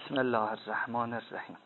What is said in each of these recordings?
بسم الله الرحمن الرحیم.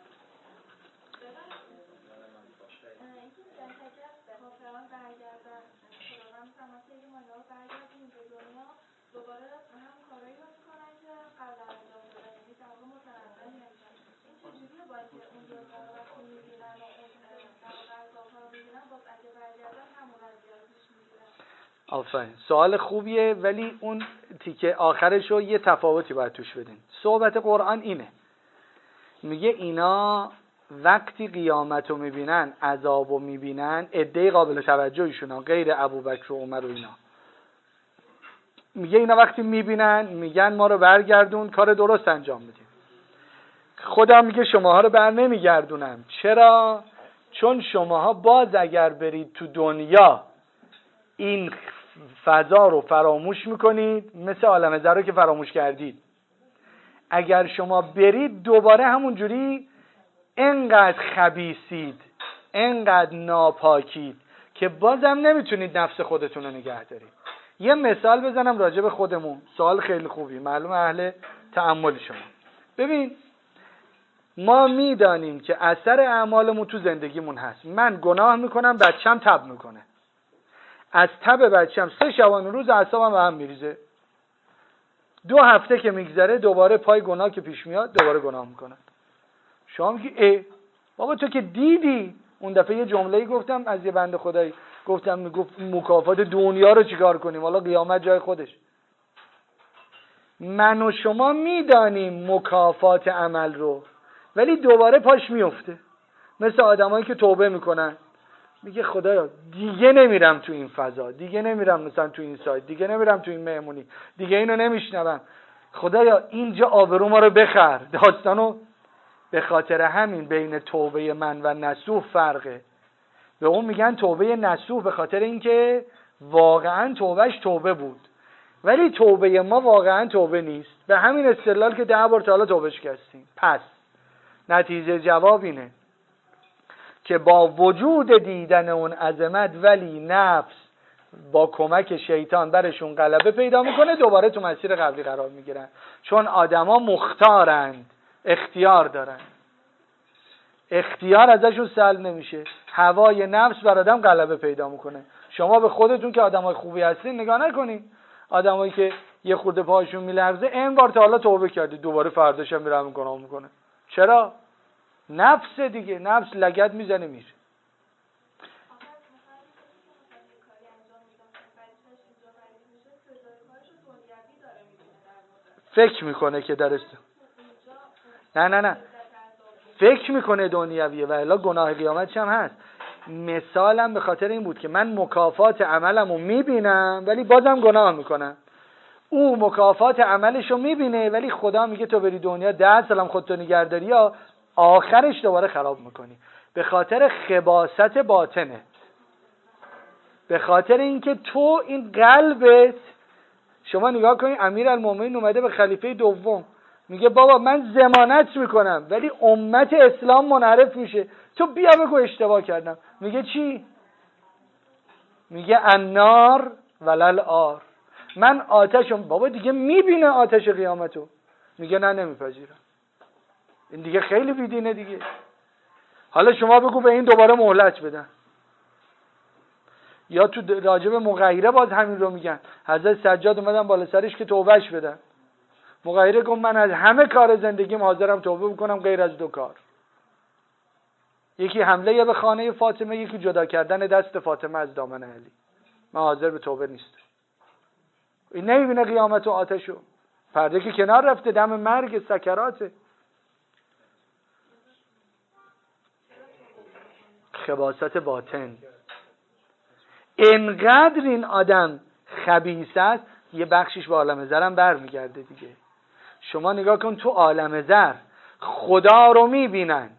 آفرین، سوال خوبیه، ولی اون تیکه آخرشو یه تفاوتی باید توش بدین. صحبت قرآن اینه، میگه اینا وقتی قیامت رو میبینن، عذاب رو میبینن، عده قابل توجهشون غیر ابوبکر و عمر و اینا، میگه اینا وقتی میبینن میگن ما رو برگردون کار درست انجام بدیم. خدا میگه شماها رو بر نمیگردونم. چرا؟ چون شماها باز اگر برید تو دنیا این فضا رو فراموش میکنید، مثل عالم ذره که فراموش کردید. اگر شما برید دوباره همون جوری انقدر خبیثید، انقدر ناپاکید که بازم نمیتونید نفس خودتون رو نگه دارید. یه مثال بزنم راجع به خودمون. سوال خیلی خوبی، معلوم اهل تأمل شما. ببین، ما میدانیم که اثر اعمالمون تو زندگیمون هست. من گناه میکنم، بچم تب میکنه، از تب بچم 3 شبانه روز اعصابم به هم میریزه. 2 هفته که میگذره دوباره پای گناه که پیش میاد دوباره گناه میکنه. شما میگی بابا تو که دیدی اون دفعه یه جمله‌ای گفتم از یه بنده خدایی، میگفت مکافات دنیا رو چیکار کنیم، حالا قیامت جای خودش. من و شما میدانیم مکافات عمل رو، ولی دوباره پاش میفته. مثل آدمایی که توبه میکنن، میگه خدایا دیگه نمیرم تو این فضا، دیگه نمیرم مثلا تو این سایت، دیگه نمیرم تو این مهمونی، دیگه اینو نمیشنوم، خدایا اینجا آبرو ما رو بخر. داستانو به خاطر همین بین توبه من و نسوح فرقه. به اون میگن توبه نسوح به خاطر اینکه واقعا توبهش توبه بود، ولی توبه ما واقعا توبه نیست. به همین استدلال که 10 بار تا حالا توبه شکستیم. پس نتیجه جواب اینه که با وجود دیدن اون عظمت، ولی نفس با کمک شیطان برشون غلبه پیدا میکنه، دوباره تو مسیر قبلی قرار میگیرن. چون آدما مختارند، اختیار دارن، اختیار ازشون سلب نمیشه. هوای نفس بر آدم غلبه پیدا میکنه. شما به خودتون که آدمای خوبی هستین نگاه نکنین. آدمایی که یه خورده پاهاشون میلرزه این بار تا حالا توبه کرده، دوباره فرداش هم میره همون گناه میکنه. چرا؟ نفس دیگه، نفس لگد میزنه میره. فکر میکنه که درست. نه فکر میکنه دنیویه و الا گناه قیامتش هم هست. مثالم به خاطر این بود که من مکافات عملمو میبینم ولی بازم گناه میکنم. او مکافات عملشو میبینه ولی خدا میگه تو بری دنیا 10 سالم خودتو نگهداری یا آخرش دوباره خراب میکنی. به خاطر خباثت باطنه، به خاطر اینکه تو این قلبت. شما نگاه کنید، امیرالمومنین اومده به خلیفه دوم میگه بابا من ضمانت میکنم ولی امت اسلام منحرف میشه، تو بیا بگو اشتباه کردم. میگه چی؟ میگه النار ولل آر، من آتشم. بابا دیگه میبینه آتش قیامتو، میگه نه نمیپذیرم. این دیگه خیلی بیدینه دیگه. حالا شما بگو به این دوباره مهلت بدن. یا تو راجب مغیره باز همین رو میگن. حضرت سجاد اومدن بالا سرش که توبهش بدن. مغیره گفت من از همه کار زندگیم حاضرم توبه بکنم غیر از 2 کار. یکی حمله به خانه فاطمه، یکی جدا کردن دست فاطمه از دامن علی. من حاضر به توبه نیستم. این نمیبینه قیامت و آتشو، پرده که کنار رفته، دم مرگ، سکراته. خباثت باطن. انقدر این آدم خبیث است، یه بخشش به عالم زرم برمیگرده دیگه. شما نگاه کن، تو عالم زر خدا رو میبینن،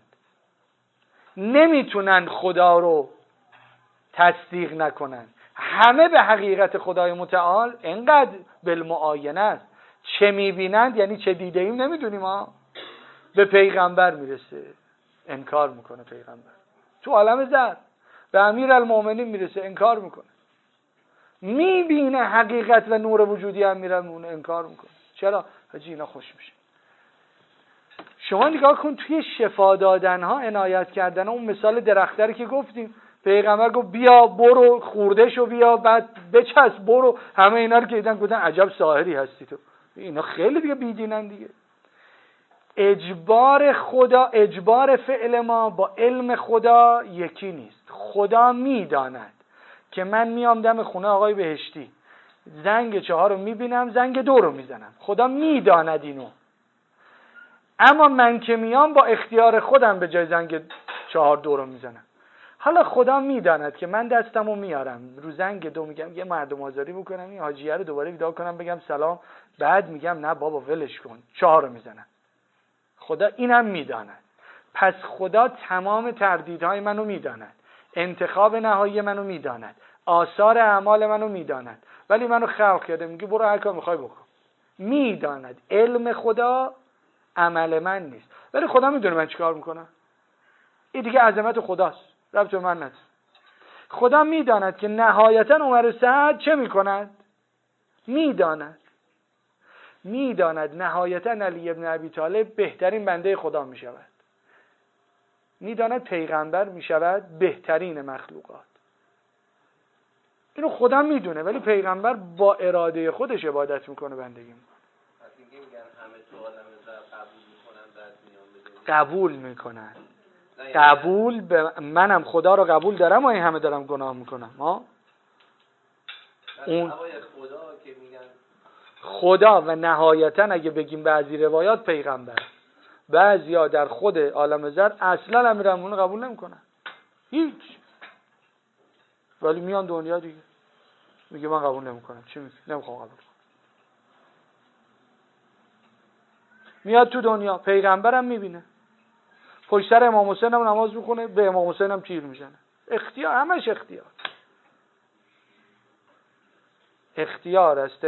نمیتونن خدا رو تصدیق نکنن. همه به حقیقت خدای متعال انقدر بالمعاینه است. چه میبینند یعنی چه دیده ایم نمیدونیم ها. به پیغمبر میرسه انکار میکنه پیغمبر. تو عالم زر به امیرالمومنین میرسه انکار میکنه. میبینه حقیقت و نور وجودی امیرالمومنین انکار میکنه. چرا؟ حاجی اینا خوش میشه. شما نگاه کن توی شفا دادن ها، عنایت کردن ها، اون مثال درختری که گفتیم، پیغمبر گفت بیا برو خورده شو بیا بعد بچسب برو، همه اینا رو که دیدن گفتن عجب ساحری هستی تو. اینا خیلی دیگه بیدینن دیگه. اجبار خدا، اجبار فعل ما با علم خدا یکی نیست. خدا میداند که من میام دم خونه آقای بهشتی، زنگ 4 رو میبینم، زنگ 2 رو میزنم. خدا میداند اینو. اما من که میام با اختیار خودم به جای زنگ 4 2 رو میزنم. حالا خدا میداند که من دستمو میارم رو زنگ 2 میگم یه مردم آزاری بکنم، این حاجیه رو دوباره ویدا کنم بگم سلام، بعد میگم نه بابا ولش کن، 4 رو میزنم. خدا اینم میداند. پس خدا تمام تردیدهای منو میداند، انتخاب نهایی منو میداند، آثار اعمال منو میداند، ولی منو خلق کرده میگه برو هر کار میخوای بکن. میداند. علم خدا عمل من نیست، ولی خدا میدونه من چیکار میکنم. این دیگه عظمت خداست، ربط به من نداره. خدا میداند که نهایتا عمر سعد چه میکند. میداند نهایتا علی ابن ابی طالب بهترین بنده خدا میشود. میداند پیغمبر میشود بهترین مخلوقات. اینو خدا میدونه، ولی پیغمبر با اراده خودش عبادت میکنه، بندگی میکنه. قبول میکنن. قبول منم خدا رو قبول دارم و این همه دارم گناه میکنم. اون خدا و نهایتا اگه بگیم بعضی روایات پیغمبر، بعضیا در خود عالم ذر اصلا امیرالمومنین قبول نمیکنن هیچ، ولی میان دنیا دیگه میگه من قبول نمیکنم. چی میگه؟ نمیخوام قبول کنم. میاد تو دنیا پیغمبرم میبینه، پشت سر امام حسین هم نماز میخونه، به امام حسین هم تیر میزنه. اختیار، همش اختیار. اختیار است.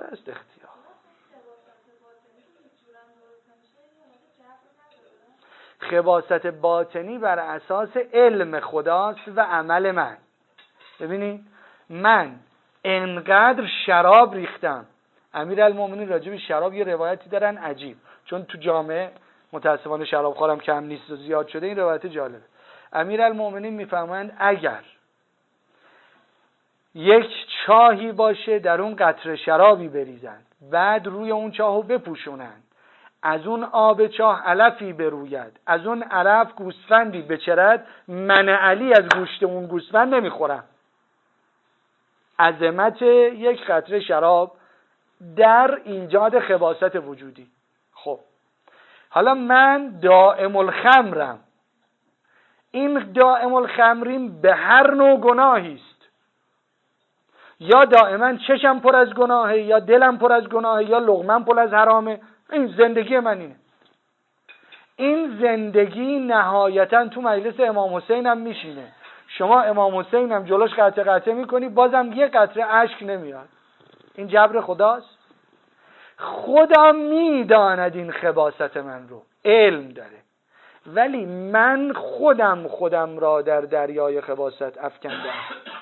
خباثت باطنی بر اساس علم خداست و عمل من. ببینید من انقدر شراب ریختم. امیرالمومنین راجع به شراب یه روایتی دارن عجیب، چون تو جامعه متاسفانه شراب خورم کم نیست و زیاد شده. این روایت جالبه. امیرالمومنین میفرمایند اگر یک چاهی باشه در اون قطره شرابی بریزند، بعد روی اون چاهو بپوشونند، از اون آب چاه علفی بروید، از اون علف گوسفندی بچرد، من علی از گوشت اون گوسفند نمیخورم. عظمت یک قطره شراب در ایجاد خباثت وجودی. خب حالا من دائم الخمرم. این دائم الخمریم به هر نوع گناهی است. یا دائما چشم پر از گناهه، یا دلم پر از گناهه، یا لقمم پر از حرامه. این زندگی من اینه. این زندگی نهایتا تو مجلس امام حسین هم میشینه. شما امام حسین هم جلوش قطعه قطعه میکنی، بازم یه قطره اشک نمیاد. این جبر خداست. خدا میداند این خباثت من رو، علم داره، ولی من خودم را در دریای خباثت افکندم.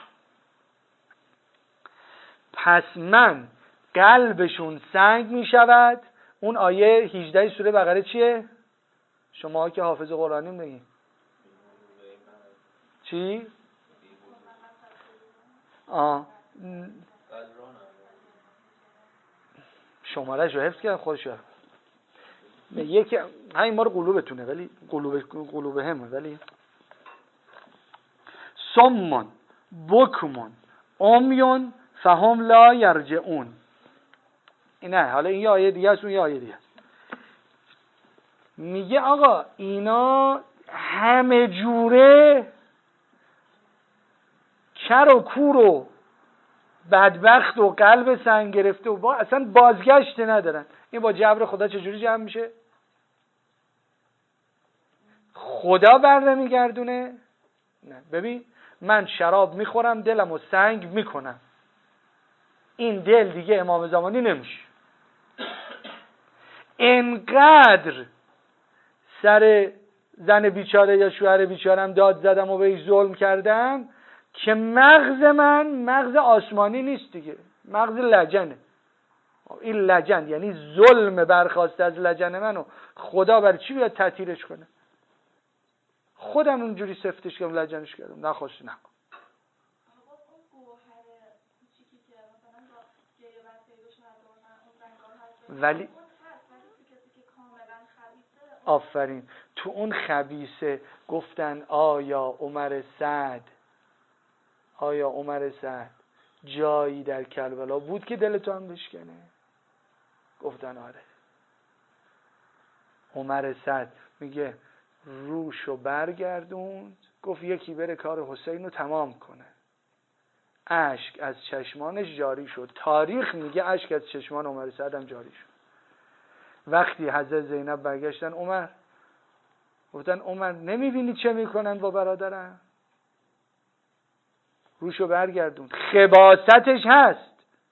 پس من قلبشون سنگ می شود. اون آیه 18 سوره بقره چیه؟ شما که حافظ قرآنیم بگین چی؟ شماره‌اش رو حفظ کردم خودش رو. یکی همین ما رو قلوبتونه، ولی قلوب همه، ولی سمون بکمون امیون فهم لا یرجعون. اینه. حالا این یه آیه دیگه است، اون یه آیه دیگه است. میگه آقا اینا همه جوره کر و کور و بدبخت و قلب سنگ گرفته و اصلا بازگشت ندارن. این با جبر خدا چجوری جمع میشه؟ خدا بر نمیگردونه؟ نه. ببین من شراب میخورم، دلمو سنگ میکنم، این دل دیگه امام زمانی نمیشه. انقدر سر زن بیچاره یا شوهر بیچارم داد زدم و بهش ظلم کردم که مغز من مغز آسمانی نیست دیگه، مغز لجنه. این لجن یعنی ظلم برخواسته از لجن منو خدا برای چی بیاد تطهیرش کنه؟ خودم اونجوری سفتش کردم، لجنش کردم، نخواست نه. ولی آفرین، تو اون خبیثه گفتن آیا عمر سعد جایی در کربلا بود که دل تو هم بشکنه؟ گفتن آره. عمر سعد میگه روشو برگردوند، گفت یکی بره کار حسین رو تمام کنه. اشک از چشمانش جاری شد. تاریخ میگه اشک از چشمان عمر سعد هم جاری شد. وقتی حضرت زینب برگشتن عمر، گفتن عمر نمیبینی چه میکنن با برادرم؟ روشو برگردون. خباستش هست،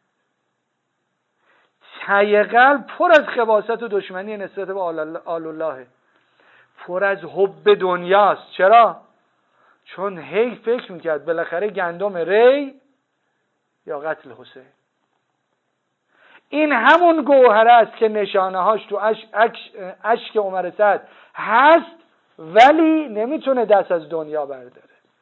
ته قلب پر از خباست و دشمنی نسبت به آل الله، پر از حب دنیاست. چرا؟ چون هی فکر میکرد بالاخره گندم ری یا قتل حسین. این همون گوهره است که نشانه هاش تو اشک عمر سعد هست، ولی نمیتونه دست از دنیا برداره.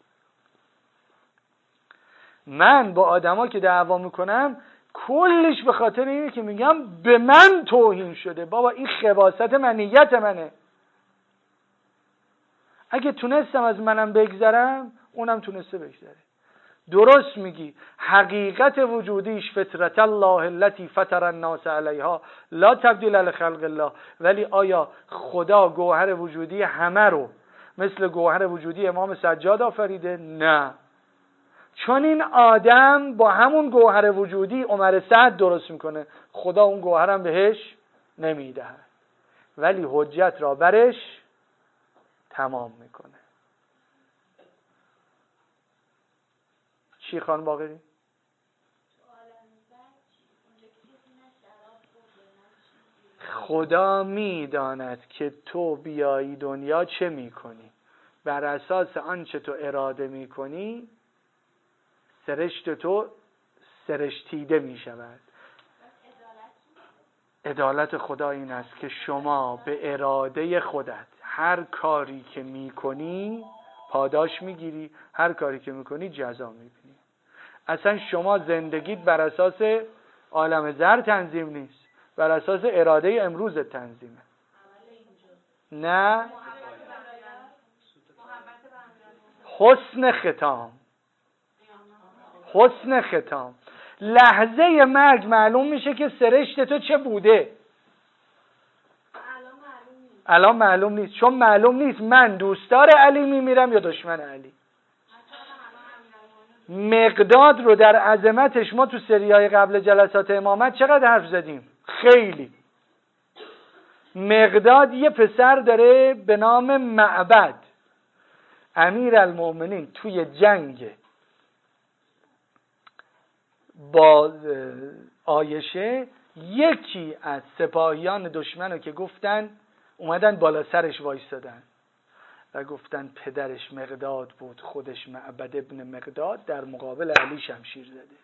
من با آدما که دعوا میکنم کلش به خاطر اینه که میگم به من توهین شده. بابا این خباست منیت منه. اگه تونستم از منم بگذرم، اونم تونسته بگذره. درست میگی، حقیقت وجودیش فطرت الله التي فطر الناس علیها لا تبدیل لخلق الله. ولی آیا خدا گوهر وجودی همه رو مثل گوهر وجودی امام سجاد آفریده؟ نه. چون این آدم با همون گوهر وجودی عمر سعد درست میکنه، خدا اون گوهرم بهش نمیده، ولی حجت را برش تمام میکنه. چی خانم باقری؟ خدا میداند که تو بیایی دنیا چه میکنی. بر اساس آنچه تو اراده میکنی سرشت تو سرشتیده میشود. عدالت خدا این است که شما به اراده خودت هر کاری که میکنی پاداش میگیری، هر کاری که میکنی جزا میبینی. اصلا شما زندگیت بر اساس عالم زر تنظیم نیست، بر اساس اراده امروز تنظیمه. نه، حسن ختام لحظه مرگ معلوم میشه که سرشت تو چه بوده. الان معلوم نیست. چون معلوم نیست من دوستدار علی میمیرم یا دشمن علی. مقداد رو در عظمتش ما تو سریای قبل جلسات امامت چقدر حرف زدیم؟ خیلی. مقداد یه پسر داره به نام معبد. امیرالمومنین توی جنگ با عایشه یکی از سپاهیان دشمن رو که گفتن اومدن بالا سرش وایستادن و گفتن پدرش مقداد بود، خودش معبد ابن مقداد در مقابل علی شمشیر زده.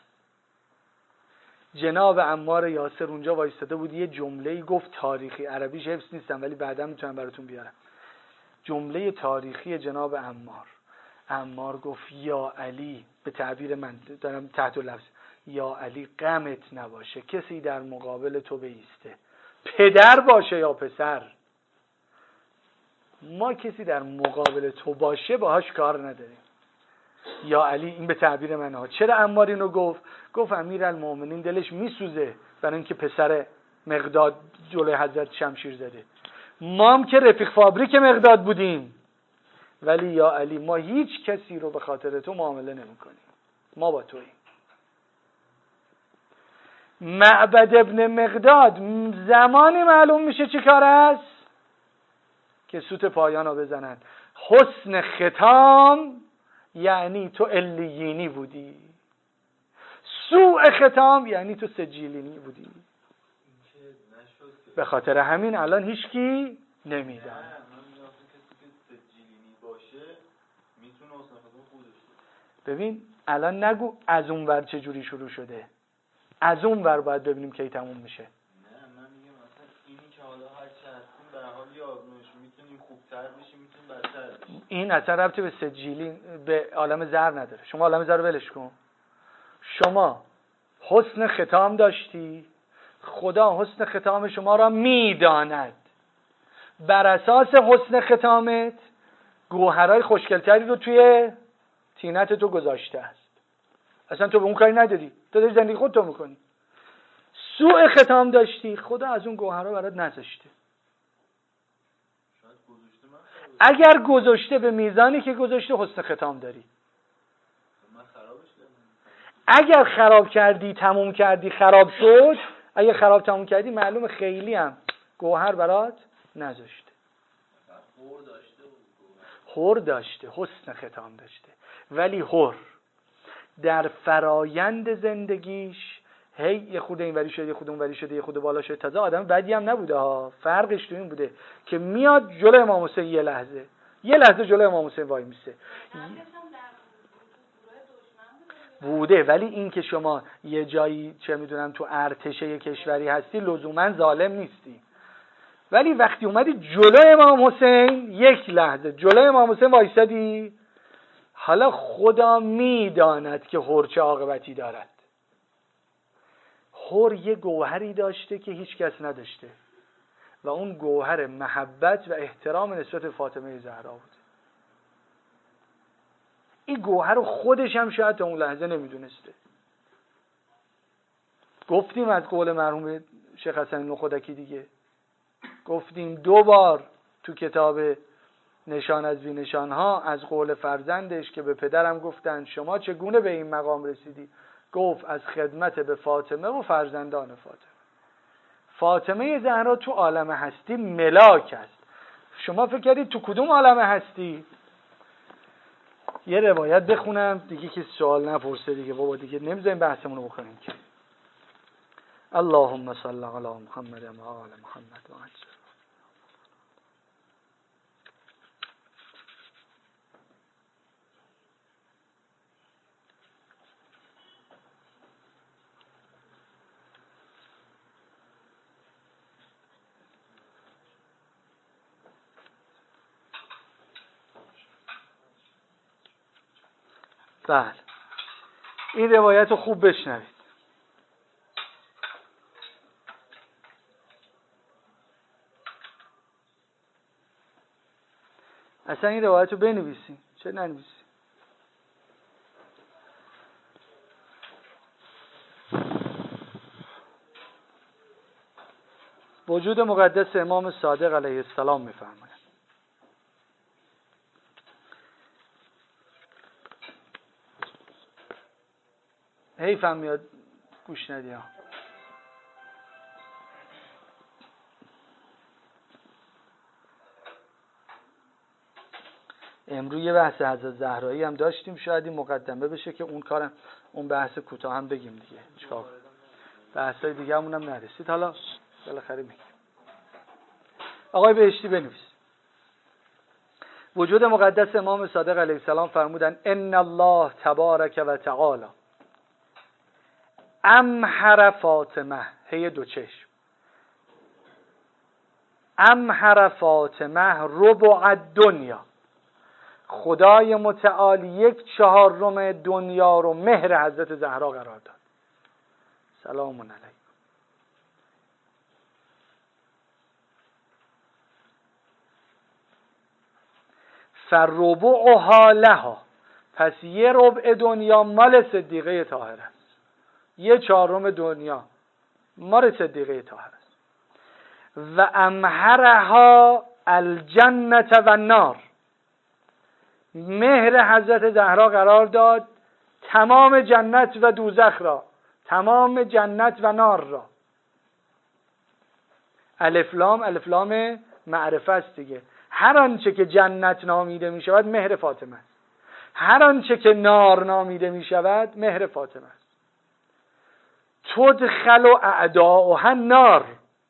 جناب عمار یاسر اونجا وایستاده بود، یه جمله‌ای گفت تاریخی، عربیش حفظ نیستم ولی بعدا میتونم براتون بیارم. جمله تاریخی جناب عمار گفت یا علی، به تعبیر من دارم تحت لفظ، یا علی غمت نباشه کسی در مقابل تو بیسته، پدر باشه یا پسر، ما کسی در مقابل تو باشه باهاش کار نداریم. یا علی، این به تعبیر من ها. چرا عمار اینو گفت امیرالمومنین دلش میسوزه برای اینکه پسر مقداد جلوی حضرت شمشیر زده. ما هم که رفیق فابریک مقداد بودیم، ولی یا علی ما هیچ کسی رو به خاطر تو معامله نمی کنیم، ما با توییم. معبد ابن مقداد زمانی معلوم میشه چی کار است که سوت پایان رو بزنن. حسن ختام یعنی تو علیینی بودی، سوء ختام یعنی تو سجیلینی بودی. به خاطر همین الان هیچکی نمیدونه. ببین الان نگو از اون ور چه جوری شروع شده، از اون ور باید ببینیم کی تموم میشه. نه من میگم مثلا اینی که حالا هر چه هستیم به هر حال یه آزمایش میتونیم خوبتر بشیم میتونیم بدتر بشیم. این اصلا ربطی به سجیلی به عالم زر نداره. شما عالم زر رو ولش کن. شما حسن ختام داشتی، خدا حسن ختام شما را میداند، بر اساس حسن ختامت گوهرهای خوشگلتری رو توی تینت تو گذاشته است. اصلا تو به اون کاری نداری، تو داری زندگی خودتو میکنی. سوء ختام داشتی، خدا از اون گوهرها برات نذاشته. اگر گذاشته به میزانی که گذاشته حسن ختام داری. اگر خراب کردی تموم کردی خراب شد، اگر خراب تموم کردی معلوم خیلی هم گوهر برات نذاشته. حور داشته، حسن ختام داشته، ولی حور در فرایند زندگیش هی یه خود اینوری شده، یه خود اونوری شده، یه خود بالا شده. تازه آدم بدی هم نبوده ها، فرقش تو این بوده که میاد جلوی امام حسین یه لحظه جلوی امام حسین وای میسه بوده، ولی این که شما یه جایی چه میدونم تو ارتش یه کشوری هستی لزوما ظالم نیستی. ولی وقتی اومدی جلوی امام حسین یک لحظه جلوی امام حسین وایسادی، حالا خدا میداند که حور چه عاقبتی دارد. حور یه گوهری داشته که هیچ کس نداشته و اون گوهر محبت و احترام نسبت به فاطمه زهرا بود. این گوهر رو خودش هم شاید تا اون لحظه نمیدونسته. گفتیم از قول مرحوم شیخ حسن نخودکی دیگه، گفتیم 2 بار تو کتاب نشان از بی نشانها از قول فرزندش که به پدرم گفتن شما چگونه به این مقام رسیدی؟ گفت از خدمت به فاطمه و فرزندان فاطمه زهرا تو عالم هستی ملاک است. شما فکر کردید تو کدوم عالم هستی؟ یه روایت بخونم دیگه که سوال نپرسه دیگه بابا، دیگه نمیذاریم بحثمون رو بکنیم که. اللهم صل علی محمد و آل محمد و عجل. بله این روایت رو خوب بشنوید. اصلا این روایت رو بنویسین، چه ننویسین؟ وجود مقدس امام صادق علیه السلام میفرماید حیفم میاد گوش ندی ها. امروز یه بحث حضرت زهرایی هم داشتیم، شاید این مقدمه بشه که اون بحث کوتاه هم بگیم دیگه. چیکار بحثای دیگه همون هم نرسید، حالا بالاخره میگیم. آقای بهشتی بنویس. وجود مقدس امام صادق علیه السلام فرمودن ان الله تبارک و تعالی امهر فاطمه، هی 2 چشم، امهر فاطمه ربع الدنیا، خدای متعال 1/4 دنیا رو مهر حضرت زهرا قرار داد. سلام علیکم. فربعها لها، پس 1/4 دنیا مال صدیقه طاهره است. 1/4 دنیا مال صدیقه طاهره است. و امهرها الجنة و النار، مهر حضرت زهرا قرار داد تمام جنت و دوزخ را، تمام جنت و نار را. الف لام معرفه است دیگه. هر آنچه که جنت نامیده می شود مهر فاطمه است، هر آنچه که نار نامیده می شود مهر فاطمه است. تدخل اعداؤها النار،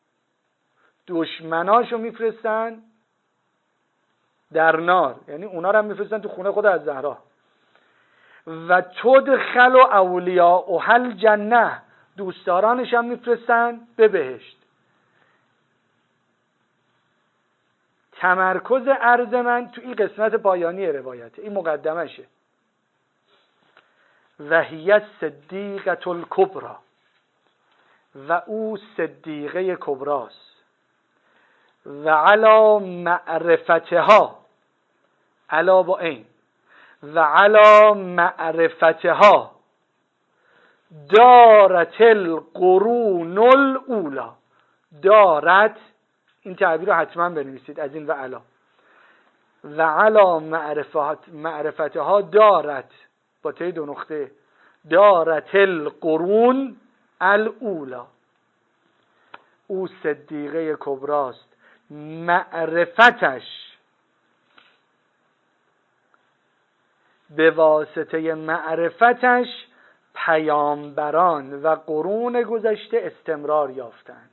دشمناشو میفرستن در نار، یعنی اونا رو هم میفرستن تو خونه خود از زهرا. و تدخل اولیاؤها الجنه، دوستدارانش هم میفرستن به بهشت. تمرکز عرض من تو این قسمت پایانی روایته، این مقدمشه. و هی صدیقة الکبری، و او صدیقه کبراست. و علی معرفتها، علا با این، و علی معرفتها دارت القرون الاولا. دارت، این تعبیر رو حتما بنویسید از این و علا. و علا معرفتها دارت با ته دو نقطه، دارت القرون الاولا. او صدیقه کبراست، معرفتش به واسطه معرفتش پیامبران و قرون گذشته استمرار یافتند.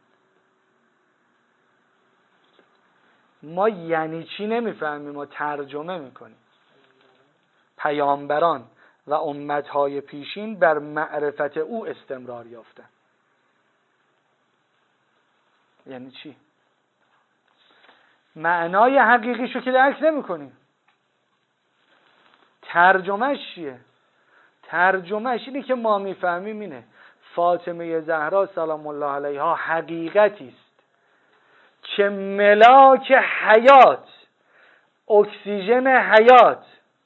ما یعنی چی نمیفهمیم، ما ترجمه میکنیم. پیامبران و امتهای پیشین بر معرفت او استمرار یافتند. یعنی چی؟ معنای حقیقیشو که درک نمیکنیم. ترجمهش چیه؟ ترجمهش اینه که ما میفهمیم اینه: فاطمه زهرا سلام الله علیها حقیقتی است که ملاک حیات، اکسیژن حیات،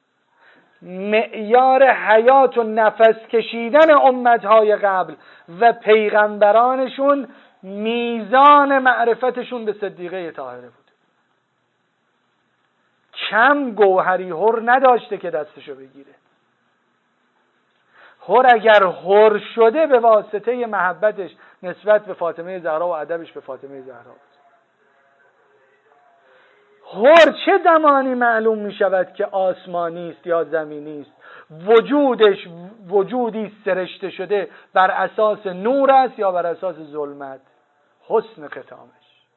معیار حیات و نفس کشیدن امتهای قبل و پیغمبرانشون میزان معرفتشون به صدیقه طاهره بود. کم گوهری هر نداشته که دستشو بگیره. هر اگر هر شده به واسطه محبتش نسبت به فاطمه زهرا و ادبش به فاطمه زهرا. هر چه زمانی معلوم می شود که آسمانی است یا زمینی است، وجودش وجودی سرشته شده بر اساس نور است یا بر اساس ظلمت. حسن ختامش.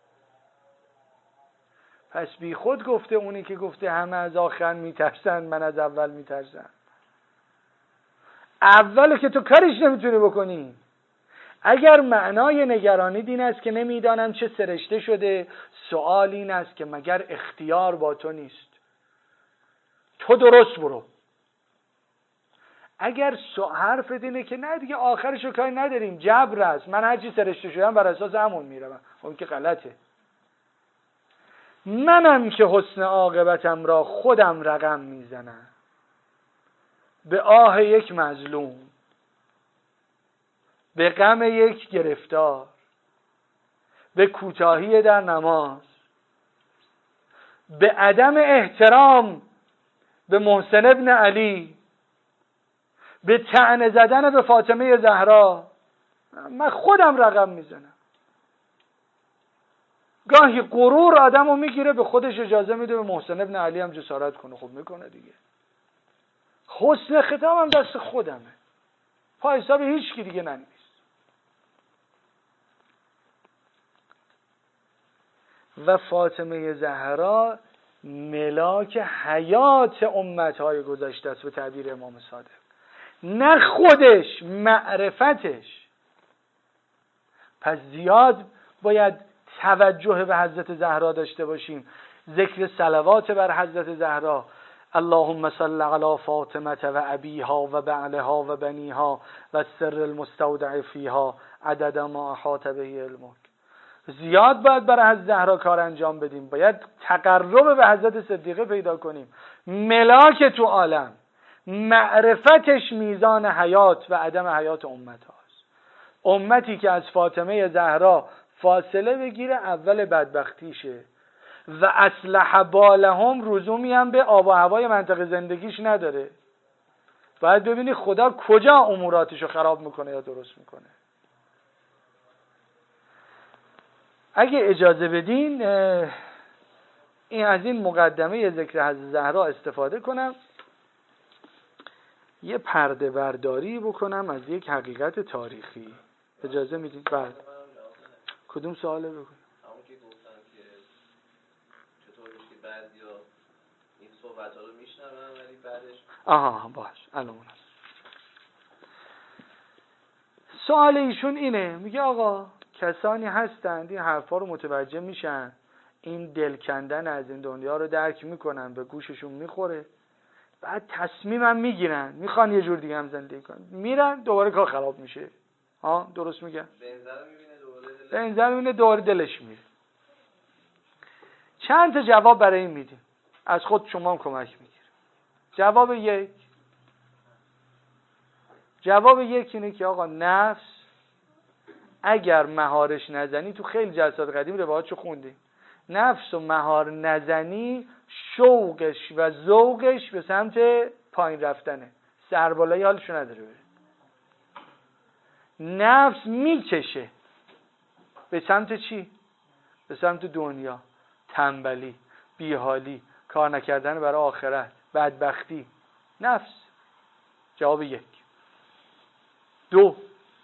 پس بی خود گفته اونی که گفته همه از آخر میترسن، من از اول میترسم. اولو که تو کارش نمیتونی بکنی. اگر معنای نگرانی این است که نمیدانم چه سرشته شده، سوال این است که مگر اختیار با تو نیست؟ تو درست برو. اگر حرف اینه که نه دیگه آخرشو کاری نداریم، جبر است، من هرچی سرشته شدم بر اساس همون میرم، اون که غلطه. منم که حسن عاقبتم را خودم رقم میزنم به آه یک مظلوم، به غم یک گرفتار، به کوتاهی در نماز، به عدم احترام به محسن ابن علی، به طعنه زدن به فاطمه زهرا. من خودم رقم میزنم. گاهی غرور آدمو میگیره، به خودش اجازه میده به محسن ابن علی هم جسارت کنه. خب میکنه دیگه. حسن ختامم دست خودمه، پای حساب هیچ کی دیگه ننویس. و فاطمه زهرا ملاک حیات امتهای گذشته است به تعبیر امام صادق. نه خودش، معرفتش. پس زیاد باید توجه به حضرت زهرا داشته باشیم. ذکر صلوات بر حضرت زهرا. اللهم صل علی فاطمه و ابیها و بعلها و بنیها و السر المستودع فیها عدد ما احاط به علمک. زیاد باید برای حضرت زهرا کار انجام بدیم. باید تقرب به حضرت صدیقه پیدا کنیم. ملاک تو عالم، معرفتش میزان حیات و عدم حیات امت هاست. امتی که از فاطمه زهرا فاصله بگیره اول بدبختیشه و اصلح بالهم رزومی هم به آب و هوای منطقه زندگیش نداره. باید ببینی خدا کجا اموراتشو خراب میکنه یا درست میکنه. اگه اجازه بدین از این مقدمه ذکر حضرت زهرا استفاده کنم، یه پرده برداری بکنم از یک حقیقت تاریخی. اجازه میدین؟ بعد کدوم سواله بکن؟ همون که گفتم که چطور میشه که بعضیا این صحبت ها رو میشنون ولی بعدش باش الان سوال ایشون اینه، میگه آقا کسانی هستند این حرفا رو متوجه میشن، این دل کندن از این دنیا رو درک میکنن، به گوششون میخوره، بعد تصمیمم میگیرن میخوان یه جور دیگه هم زندگی کنن، میرن دوباره کار خراب میشه. درست میگم؟ بنظر میبینه دوباره دلش میره. چند تا جواب برای این میدیم، از خود شما هم کمک میگیره. جواب یک اینه که آقا نفس اگر مهارش نزنی، تو خیلی جلسات قدیم روایاتشو خوندیم، نفس و مهار نزنی شوقش و ذوقش به سمت پایین رفتنه، سربالایی حالشو نداره بره. نفس میکشه به سمت چی؟ به سمت دنیا، تنبلی، بیحالی، کار نکردن برای آخرت، بدبختی. نفس. جواب یک. 2،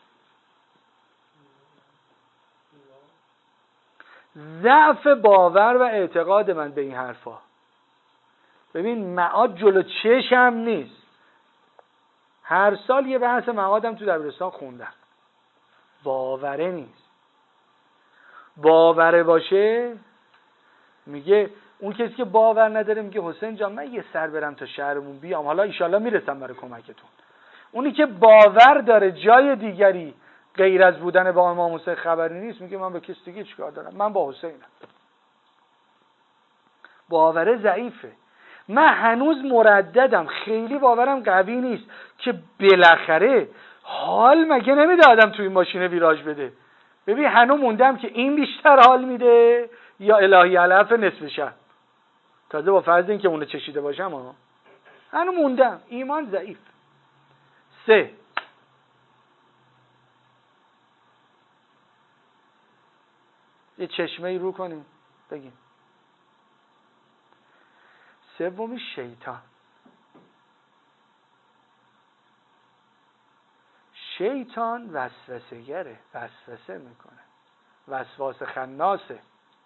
ضعف باور و اعتقاد من به این حرفا. ببین معاد جلو چشم نیست، هر سال یه بحث معادم تو دبیرستان خوندم، باوره نیست. باوره باشه میگه اون کسی که باور نداره میگه حسین جان من یه سر برم تا شهرمون بیام، حالا ایشالله میرسم برای کمکتون. اونی که باور داره جای دیگری غیر از بودن با امام حسین خبری نیست، میگه من با کسی دیگه چیکار دارم، من با حسینم. باوره ضعیفه. من هنوز مرددم، خیلی باورم قوی نیست که بالاخره حال مگه نمیده آدم توی ماشین ویراج بده. ببین هنوز موندم که این بیشتر حال میده یا الهی علف نصف شب، تازه با فرض این که اونو چشیده باشم هنوز موندم. ایمان ضعیف. 3، یه چشمه ای رو کنیم بگیم. 3 شیطان. شیطان وسوسه گره، وسوسه میکنه، وسواس خناسه.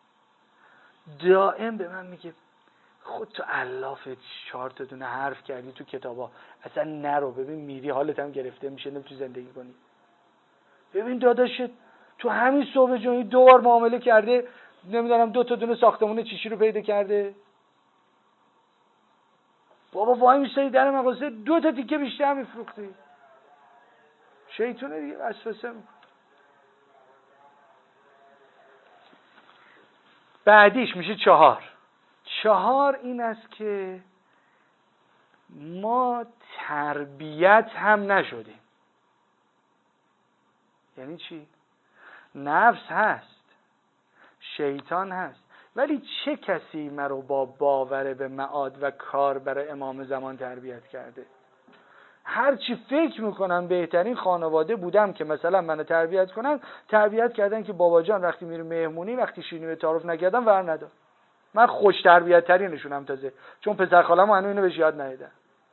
دائم به من میگه خود تو الاف 4 تا دونه حرف کردی تو کتابا، اصلا نرو، ببین میری حالت هم گرفته میشه نمیتونی زندگی کنی. ببین داداشت تو همین صبح جایی 2 بار معامله کرده، نمیدونم 2 تا دونه ساختمون چیشی رو پیدا کرده. بابا وای میسایی در مغازه 2 تا تیکه بیشتر میفروختی. شیطونه دیگه، وسوسه میکنه. بعدیش میشه 4 این است که ما تربیت هم نشدیم. یعنی چی؟ نفس هست، شیطان هست، ولی چه کسی مرا با باور به معاد و کار برای امام زمان تربیت کرده؟ هرچی فکر میکنم بهترین خانواده بودم که مثلا منو تربیت کنن، تربیت کردن که بابا جان وقتی میریم مهمونی، وقتی شیرینی به تعارف نکردم ور ندا. من خوش تربیت ترینشونم تازه، چون پسر خاله‌مو هنوز اینو بهش یاد ندادم.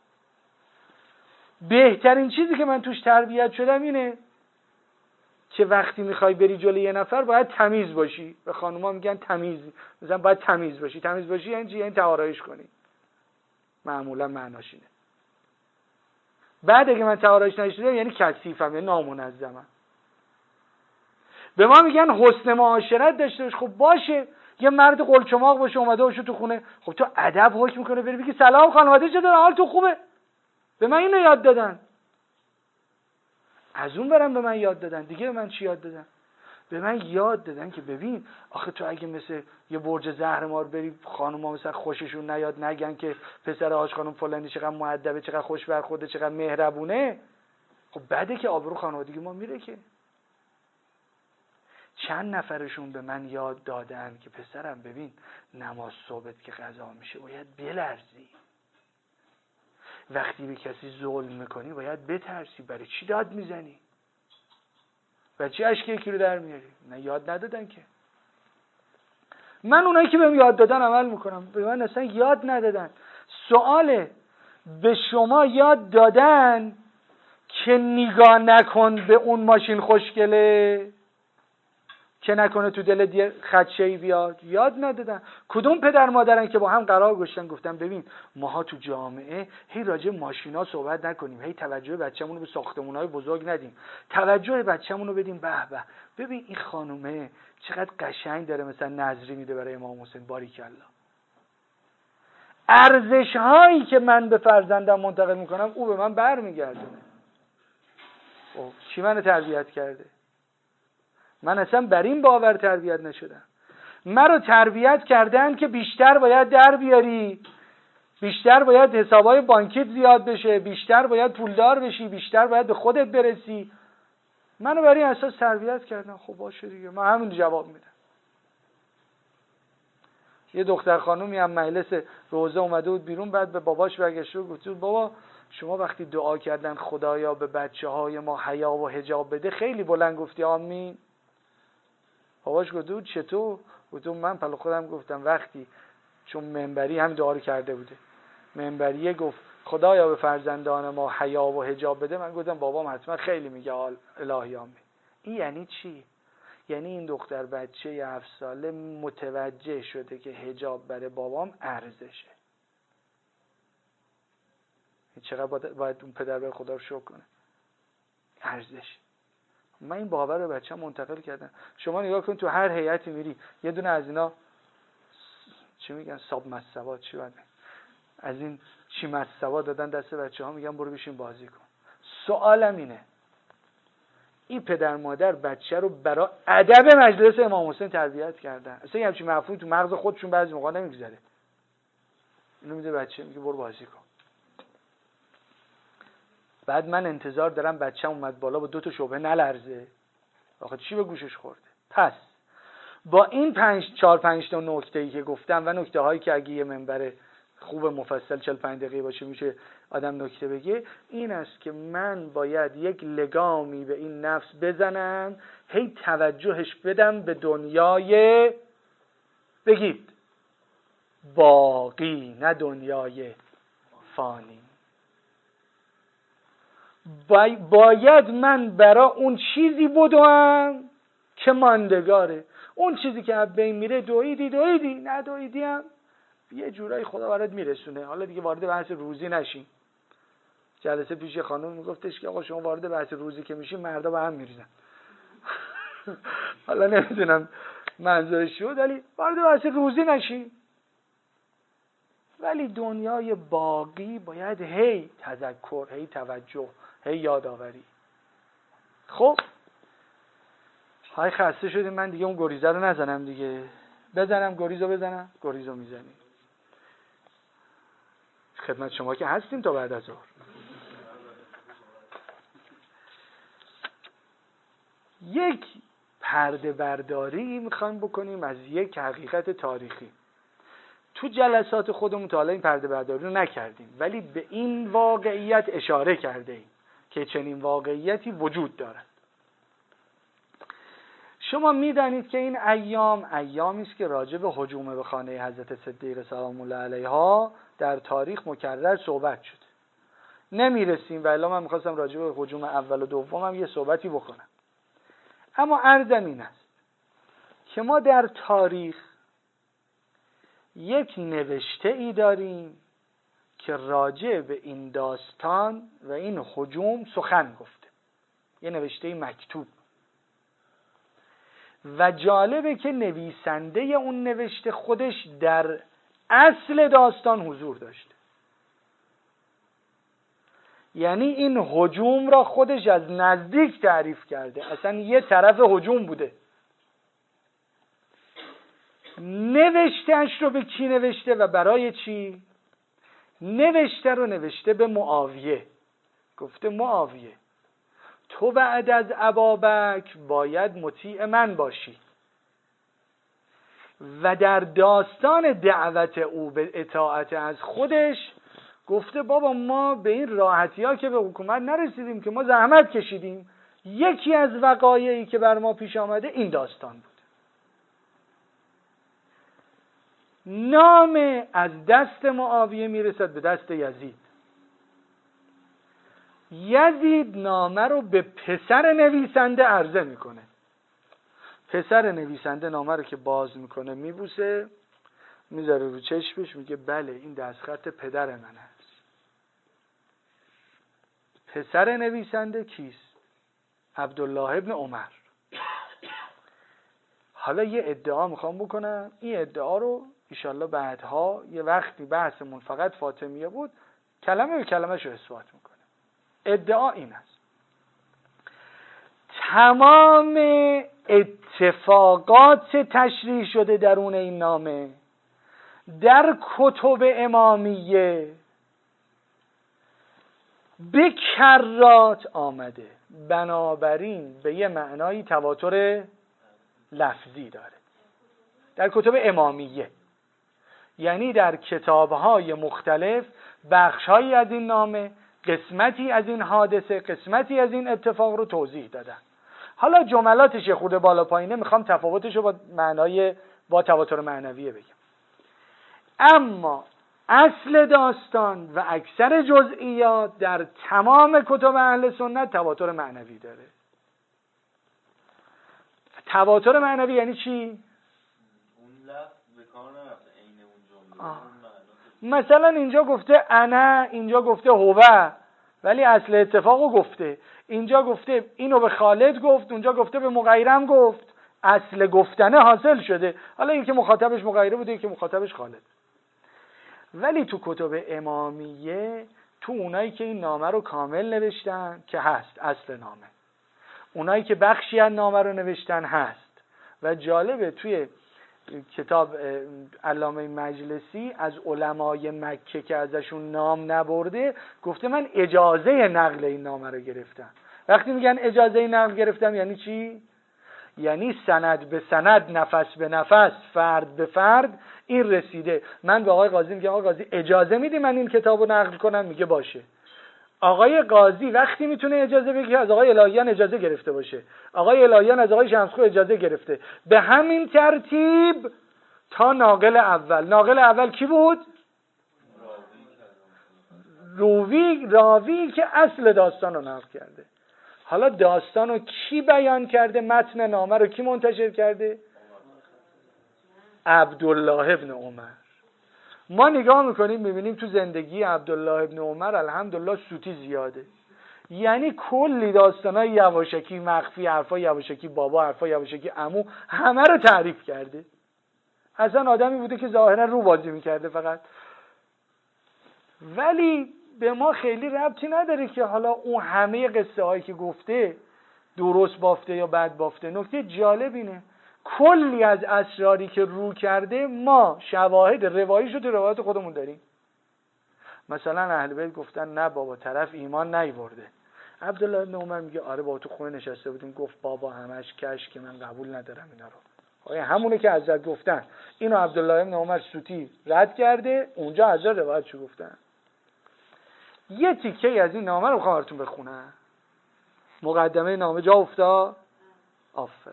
بهترین چیزی که من توش تربیت شدم اینه که وقتی میخوای بری جلوی یه نفر باید تمیز باشی. به خانوما میگن تمیز، مثلا باید تمیز باشی. تمیز باشی یعنی چی؟ یعنی طهارایش کنی. معمولا معناش اینه. بعد اگه من طهارایش نشدم یعنی کثیفم، یعنی نامنظمم. به ما میگن حسن معاشرت داشته باش. خب باشه، یه مرد قلچماق باشه اومده باشه تو خونه، خب تو ادب حکم میکنه بری بگی سلام خانواده چطوره، حال تو خوبه؟ به من اینو یاد دادن. از اون برم به من یاد دادن دیگه. به من چی یاد دادن؟ به من یاد دادن که ببین آخه تو اگه مثل یه برج زهرمار بری، خانوما مثلا خوششون نیاد، نگن که پسر حاج خانم فلانی چقدر مؤدبه، چقدر خوش برخورده، چقدر مهربونه، خب بده که آبرو خانوادگی ما میره. که چند نفرشون به من یاد دادن که پسرم ببین نماز صبحت که قضا میشه باید بلرزی، وقتی به کسی ظلم میکنی باید بترسی، برای چی داد میزنی؟ و چی اشک یکی رو در میاری؟ نه یاد ندادن که. من اونایی که بهم یاد دادن عمل میکنم، به من اصلا یاد ندادن. سواله به شما یاد دادن که نگاه نکن به اون ماشین خوشگله؟ که نکنه تو دل خدشه‌ای بیاد؟ یاد ندادن. کدوم پدر مادرن که با هم قرار گذاشتن گفتن ببین ماها تو جامعه هی راجع ماشینا صحبت نکنیم، هی توجه بچه‌مون رو به ساختمونای بزرگ ندیم، توجه بچه‌مون رو بدیم به به ببین این خانومه چقدر قشنگ داره مثلا نظری میده برای امام حسین، باریکلا. ارزش هایی که من به فرزندم منتقل میکنم او به من برمیگردونه. خب کی منو تربیت کرده؟ من اصلا بر این باور تربیت نشدم. مرا تربیت کردن که بیشتر باید در بیاری، بیشتر باید حسابای بانکیت زیاد بشه، بیشتر باید پولدار بشی، بیشتر باید به خودت برسی. منو بر این اساس تربیت کردن. خب باشه دیگه، من همین جواب میدم. یه دختر خانومی هم مجلس روزه اومده بود بیرون، بعد به باباش برگشته و گفت بابا شما وقتی دعا کردن خدایا به بچه‌های ما حیا و حجاب بده خیلی بلند گفتی آمین. باباش گفت چطور؟ گفت من پلو خودم گفتم وقتی چون منبری هم دعا کرده بوده، منبریه گفت خدایا به فرزندان ما حیا و حجاب بده، من گفتم بابام حتما خیلی میگه الهی آمین. این یعنی چی؟ یعنی این دختر بچه 7 ساله متوجه شده که حجاب برای بابام ارزشه. چقدر باید اون پدر به خدا رو شکر کنه. ارزش. من این باور رو بچه‌م منتقل کردم. شما نگاه کن تو هر هیئتی میری یه دونه از اینا چی میگن ساب مصبات چی بده از این چی مصبات دادن دست بچه‌ها، میگن برو بشین بازی کن. سوالم اینه این پدر مادر بچه رو برای ادب مجلس امام حسین تربیت کردن؟ اصلا همچین مفهومی تو مغز خودشون بعضی موقع نمیگذره. اینو میده بچه میگه برو بازی کن. بعد من انتظار دارم بچه‌م اومد بالا با 2 تا شبهه نلرزه. آخه چی به گوشش خورده؟ پس با این 4-5 تا نکته‌ای که گفتم و نکته هایی که اگه یه منبر خوب مفصل 45 دقیقه باشه میشه آدم نکته بگه، این است که من باید یک لگامی به این نفس بزنم، هی توجهش بدم به دنیای بگید باقی، نه دنیای فانی. باید من برای اون چیزی بدوم که ماندگاره. اون چیزی که از بین میره دویدی ندویدی هم یه جورایی خدا برات میرسونه. حالا دیگه وارد بحث روزی نشین. جلسه پیش خانم میگفتش که آقا شما وارد بحث روزی که میشین مردا به هم میریزن. حالا نمیدونم منظورش چی بود، ولی وارد بحث روزی نشین. ولی دنیای باقی باید هی تذکر، هی توجه، هی یادآوری. خب های خسته شدیم، من دیگه اون گریزه رو نزنم دیگه. بزنم گریزو میزنیم. خدمت شما که هستیم تا بعد از ظهر. یک پرده برداری میخوایم بکنیم از یک حقیقت تاریخی. تو جلسات خودمون تا حالا این پرده برداری رو نکردیم، ولی به این واقعیت اشاره کرده ایم که چنین واقعیتی وجود دارد. شما میدانید که این ایامی است که راجع به هجوم به خانه حضرت صدیقه سلام الله علیها در تاریخ مکرر صحبت شد. نمیرسیم و الا من میخواستم راجع به هجوم اول و دومم یه صحبتی بکنم. اما عرضم این است که ما در تاریخ یک نوشته ای داریم که راجع به این داستان و این هجوم سخن گفته. یه نوشته مکتوب. و جالبه که نویسنده اون نوشته خودش در اصل داستان حضور داشته. یعنی این هجوم را خودش از نزدیک تعریف کرده. اصلا یه طرف هجوم بوده. نوشتهش رو به کی نوشته و برای چی؟ نوشته رو نوشته به معاویه. گفته معاویه تو بعد از ابابکر باید مطیع من باشی. و در داستان دعوت او به اطاعت از خودش گفته بابا ما به این راحتی ها که به حکومت نرسیدیم که ما زحمت کشیدیم. یکی از وقایعی که بر ما پیش آمده این داستان بود. نام از دست معاویه میرسد به دست یزید. یزید نامه رو به پسر نویسنده عرضه میکنه. پسر نویسنده نامه رو که باز میکنه میبوسه، میذاره رو چشمش، میگه بله این دستخط پدر من است. پسر نویسنده کیست؟ عبدالله ابن عمر. حالا یه ادعا میخوام بکنم، این ادعا رو انشالله بعدها یه وقتی بحثمون فقط فاطمیه بود کلمه به کلمه‌ش رو اثبات میکنه. ادعا این است: تمام اتفاقات تشریح شده درون این نامه در کتب امامیه به کرات آمده، بنابراین به یه معنای تواتر لفظی داره در کتب امامیه، یعنی در کتاب‌های مختلف بخش‌هایی از این نامه، قسمتی از این حادثه، قسمتی از این اتفاق رو توضیح دادن. حالا جملاتش یه خورده بالا پایینه، میخوام تفاوتش رو با تواتر معنویه بگم. اما اصل داستان و اکثر جزئیات در تمام کتب اهل سنت تواتر معنوی داره. تواتر معنوی یعنی چی؟ اون لفظ به کار نرفته عین اون جمله. مثلا اینجا گفته انا، اینجا گفته هو، ولی اصل اتفاقو گفته. اینجا گفته اینو به خالد گفت، اونجا گفته به مغیرم گفت. اصل گفتنه حاصل شده. حالا این که مخاطبش مغیره بوده، این که مخاطبش خالد. ولی تو کتب امامیه، تو اونایی که این نامه رو کامل نوشتن که هست اصل نامه، اونایی که بخشی از نامه رو نوشتن هست. و جالبه توی کتاب علامه مجلسی از علمای مکه که ازشون نام نبرده گفته من اجازه نقل این نامه رو گرفتم. وقتی میگن اجازه نقل گرفتم یعنی چی؟ یعنی سند به سند، نفس به نفس، فرد به فرد این رسیده. من به آقای قاضی میگم آقای قاضی اجازه میدی من این کتاب رو نقل کنم؟ میگه باشه. آقای قاضی وقتی میتونه اجازه بگیره از آقای الهیان اجازه گرفته باشه، آقای الهیان از آقای شمسخو اجازه گرفته، به همین ترتیب تا ناقل اول. ناقل اول کی بود؟ راوی که اصل داستان رو نقل کرده. حالا داستان رو کی بیان کرده؟ متن نامه رو کی منتشر کرده؟ عبدالله ابن عمر. ما نگاه میکنیم میبینیم تو زندگی عبدالله ابن عمر الحمدلله سوتی زیاده. یعنی کلی داستانای یواشکی مخفی، حرفای یواشکی بابا، حرفای یواشکی عمو، همه رو تعریف کرده. اصلا آدمی بوده که ظاهرا رو بازی میکرده فقط. ولی به ما خیلی ربطی نداره که حالا اون همه قصه هایی که گفته درست بافته یا بد بافته. نکته جالب اینه کلی از اسراری که رو کرده ما شواهد روایی شده روایت خودمون داریم. مثلا اهل بیت گفتن نه بابا طرف ایمان نیورده. عبدالله ابن عمر میگه آره بابا تو خونه نشسته بودیم گفت بابا همش کش که من قبول ندارم اینا رو. آیا همونه که حضرت گفتن. اینو عبدالله ابن عمر سوتی رد کرده، اونجا حضرت روایتشو گفتن. یه تیکه از این نامه رو میخوام براتون بخونم. مقدمه نامه جا افتاد؟ آفرین.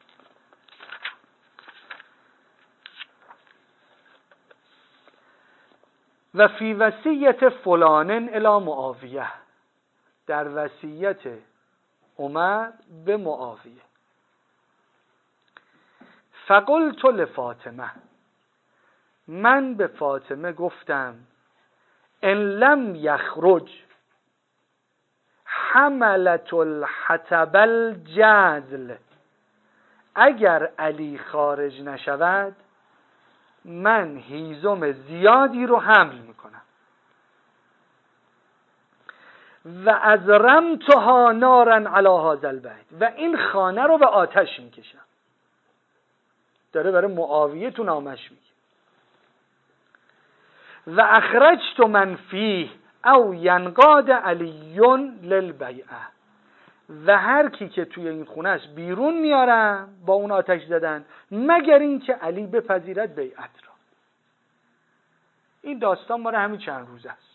و فی وصیت فلان الی معاویه، در وصیت عمر به معاویه. فقلت لفاطمه، من به فاطمه گفتم ان لم یخرج حملت الحطب الجذل، اگر علی خارج نشود من هیزم زیادی رو حمل میکنم. و از رمتها نارا علی هذا البیت، و این خانه رو به آتش میکشم. داره برای معاویه تو نامش میگه. و اخرجت من فیه او ینقاد علی للبیعه، و هر کی که توی این خونه است بیرون میارم با اون آتش زدن مگر این که علی بپذیرد بیعت را. این داستان ماره همین چند روز است.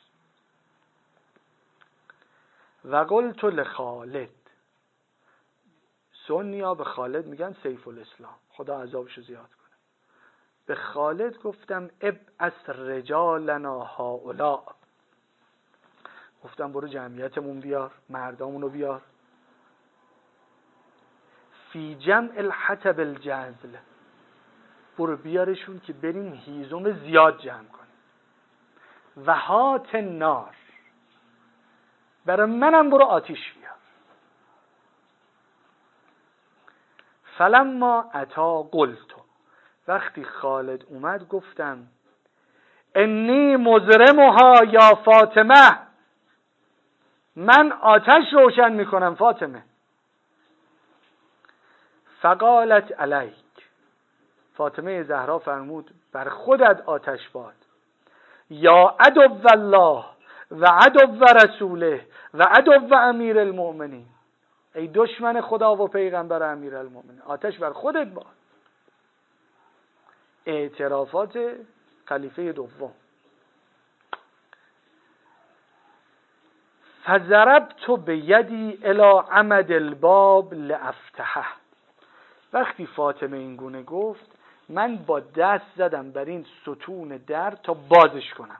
و قلت لخالد، سنیا به خالد میگن سیف الاسلام، خدا عذابشو زیاد کنه. به خالد گفتم ابعث رجالنا هؤلاء، گفتم برو جمعیتمون بیار، مردامونو بیار. فی جمع الحطب الجزل، برو بیارشون که بریم هیزم زیاد جمع کنیم. و هات النار، برای منم برو آتیش بیار. فلما اتا قلتو، وقتی خالد اومد گفتم انی مزرمها یا فاطمه، من آتش روشن میکنم فاطمه. فقالت علیک، فاطمه زهرا فرمود بر خودت آتش باد. یا عدو الله و عدو رسوله و عدو امیر المؤمنین، ای دشمن خدا و پیغمبر امیر المؤمنین، آتش بر خودت باد. اعترافات خلیفه دوم. فضربت بیدی الی عمد الباب لافتحه، وقتی فاطمه این گونه گفت من با دست زدم بر این ستون در تا بازش کنم.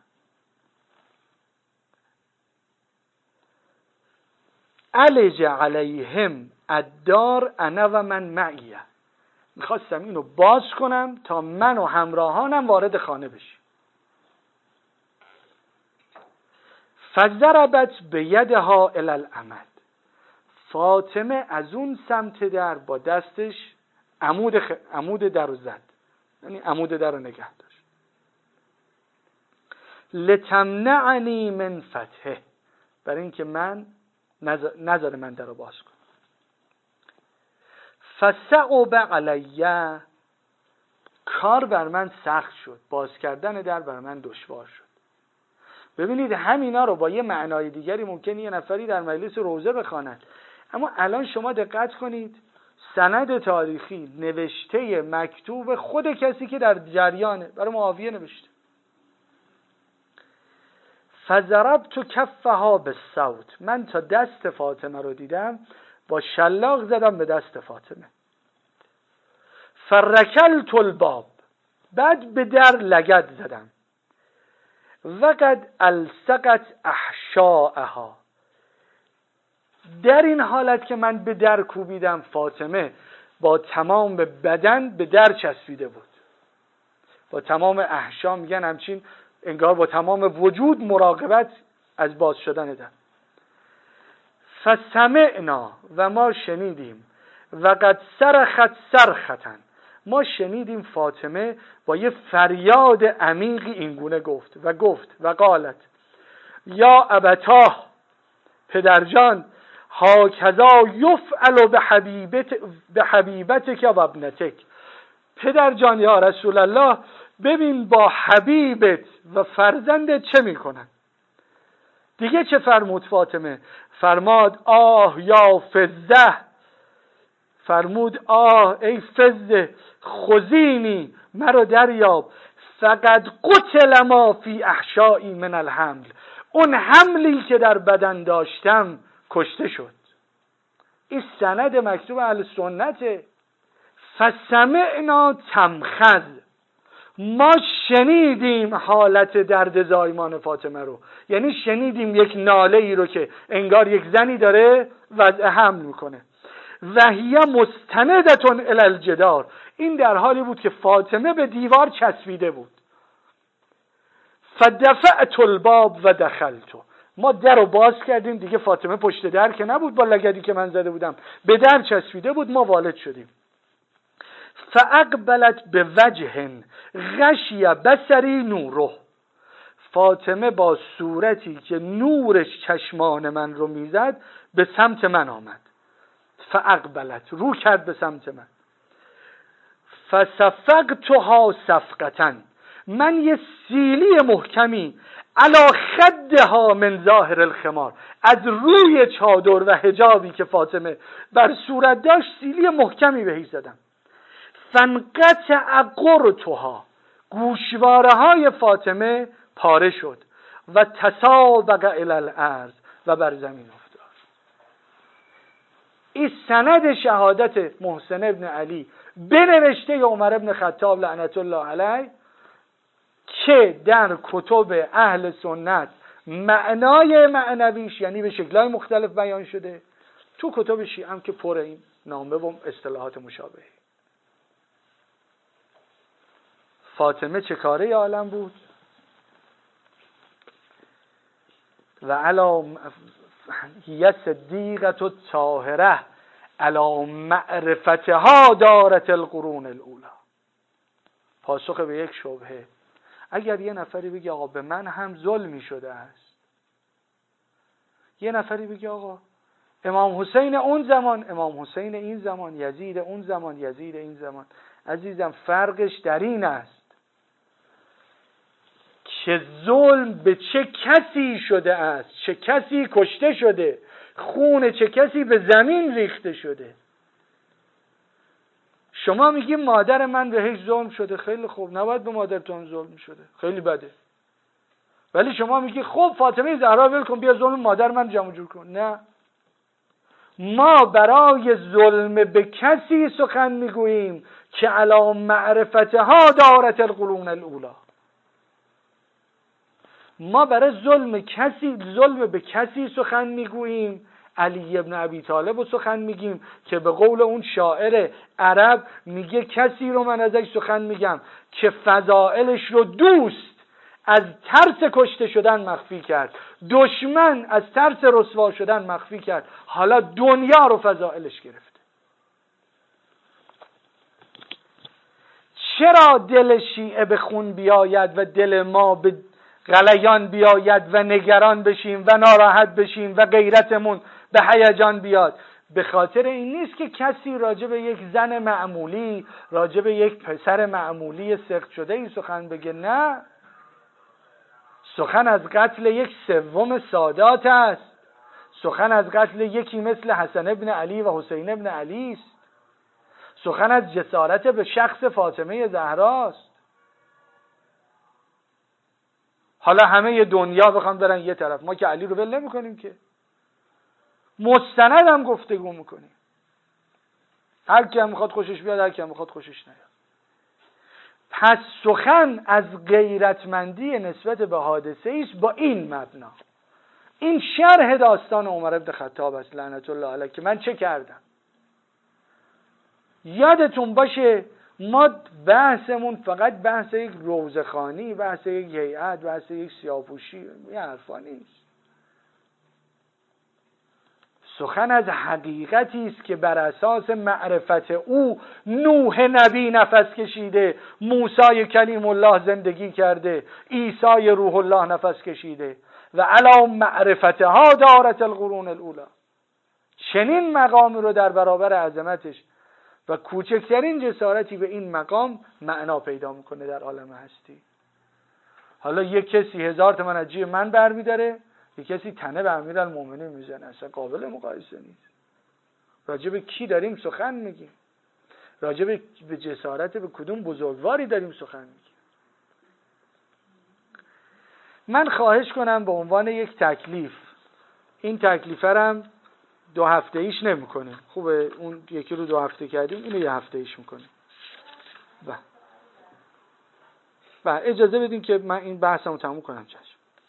علج علیهم الدار انا و من معیه، میخواستم اینو باز کنم تا من و همراهانم وارد خانه بشیم. فضربت بیدها الی العمد، فاطمه از اون سمت در با دستش عمود در رو زد، یعنی عمود در رو نگه داشت. لتمنعنی من فتحه، برای اینکه من نذاره من در رو باز کنم. فصعب علیه، کار بر من سخت شد، باز کردن در بر من دشوار شد. ببینید همینا رو با یه معنای دیگری ممکنه یه نفری در مجلس روضه بخواند، اما الان شما دقت کنید سند تاریخی نوشته مکتوب خود کسی که در جریانه، برای معاویه نوشته. فضربت کفها بالصوت، من تا دست فاطمه رو دیدم با شلاق زدم به دست فاطمه. فرکلت الباب، بعد به در لگد زدم. وقد الصقت احشاءها، در این حالت که من به در کوبیدم فاطمه با تمام بدن به در چسبیده بود، با تمام احشا، میگن همچین انگار با تمام وجود مراقبت از باز شدن در. فسمعنا، و ما شنیدیم، وقد صرخت صرختن، ما شنیدیم فاطمه با یه فریاد عمیقی اینگونه گفت و قالت یا ابتاه، پدرجان، هاکذا یفعل به حبیبتک و ابنتک، پدرجان یا رسول الله ببین با حبیبت و فرزندت چه میکنن. دیگه چه فرمود فاطمه؟ فرماد آه یا فزه، فرمود آه ای فزه، خذینی، مرا دریاب، فقد قتل ما فی احشایی من الحمل، اون حملی که در بدن داشتم کشته شد. این سند مکتوب اهل سنته. فسمعنا تمخض، ما شنیدیم حالت درد زایمان فاطمه رو، یعنی شنیدیم یک ناله ای رو که انگار یک زنی داره وضع حمل میکنه. و هی مستندتون الی الجدار، این در حالی بود که فاطمه به دیوار چسبیده بود. فدفعت الباب و دخلت، ما در رو باز کردیم، دیگه فاطمه پشت در که نبود، با لگدی که من زده بودم به در چسبیده بود، ما وارد شدیم. فاقبلت به وجه غشی بصری نوره، فاطمه با صورتی که نورش چشمان من رو میزد به سمت من آمد. فاقبلت، رو کرد به سمت من. فصفقتها صفقتا، من یه سیلی محکمی علی خدها من ظاهر الخمار، از روی چادر و حجابی که فاطمه بر صورت داشت سیلی محکمی بهش زدم. فانقطع قرطها، گوشواره های فاطمه پاره شد. و تسابق الی الارض، و بر زمین افتاد. این سند شهادت محسن ابن علی بنوشته عمر ابن خطاب لعنت الله علیه که در کتب اهل سنت معنای معنویش یعنی به شکل‌های مختلف بیان شده، تو کتب شیعه هم که پر این نامه و اصطلاحات مشابه. فاطمه چه کاره عالم بود؟ و علا هی صدیقة الطاهره علی معرفتها دارت القرون الاولی. پاسخ به یک شبهه. اگر یه نفری بگه آقا به من هم ظلمی شده است، یه نفری بگه آقا امام حسین اون زمان، امام حسین این زمان، یزید اون زمان، یزید این زمان، عزیزم فرقش در این است که ظلم به چه کسی شده است، چه کسی کشته شده، خون چه کسی به زمین ریخته شده. شما میگی مادر من بهش ظلم شده، خیلی خوب، نباید به مادرتون ظلم شده، خیلی بده. ولی شما میگی خب فاطمه زهرا ول کن، بیا ظلم مادر من جمع جور کن. نه، ما برای ظلم به کسی سخن میگوییم که علی معرفتها دارت القرون الاولی. ما برای ظلم به کسی سخن میگوییم، علی ابن ابی طالب رو سخن میگیم که به قول اون شاعر عرب میگه کسی رو من ازش سخن میگم که فضائلش رو دوست از ترس کشته شدن مخفی کرد، دشمن از ترس رسوا شدن مخفی کرد، حالا دنیا رو فضائلش گرفته. چرا دل شیعه به خون بیاید و دل ما به غلیان بیاید و نگران بشیم و ناراحت بشیم و غیرتمون به هیجان بیاد؟ به خاطر این نیست که کسی راجع به یک زن معمولی، راجع به یک پسر معمولی سخت شده ای سخن بگه. نه، سخن از قتل یک سوم سادات است، سخن از قتل یکی مثل حسن ابن علی و حسین ابن علی است، سخن از جسارت به شخص فاطمه زهراست. حالا همه دنیا بخوام برن یه طرف، ما که علی رو ول نمی‌کنیم که، مستند هم گفتگو میکنیم، هر کی هم میخواد خوشش بیاد، هر کی هم میخواد خوشش نیاد. پس سخن از غیرتمندی نسبت به حادثه است با این مبنا. این شرح داستان عمر بن خطاب است لعنت الله علیه که من چه کردم. یادتون باشه ما بحثمون فقط بحث یک روزخوانی، بحث یک هیئت، بحث یک سیاه‌پوشی، یه حرفا نیست. سخن از حقیقتی است که بر اساس معرفت او نوح نبی نفس کشیده، موسی کلیم الله زندگی کرده، عیسی روح الله نفس کشیده و علی معرفتها دارت القرون الاولی. چنین مقامی رو در برابر عظمتش و کوچکترین جسارتی به این مقام معنا پیدا میکنه در عالم هستی. حالا یک کسی 1000 تومن از جیب من برمیداره، یک کسی تنه به امیرالمومنین میزنه، اصلا قابل مقایسه نیست. راجع به کی داریم سخن میگیم؟ راجع به جسارت به کدوم بزرگواری داریم سخن میگیم؟ من خواهش کنم به عنوان یک تکلیف، این تکلیف هم 2 هفته ایش نمی کنیم. خوبه اون یکی رو 2 هفته کردیم، اینو 1 هفته ایش میکنیم. و اجازه بدین که من این بحثمو تموم کنم. چشم.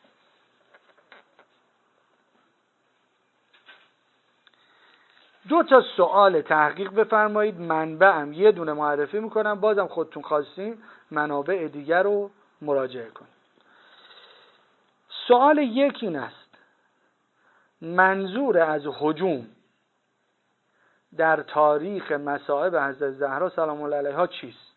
دو تا سوال تحقیق بفرمایید. منبعم یه دونه معرفی میکنم، بازم خودتون خواستین منابع دیگر رو مراجعه کنید. سوال 1 این است: منظور از هجوم در تاریخ مصائب حضرت زهرا سلام الله علیها چیست؟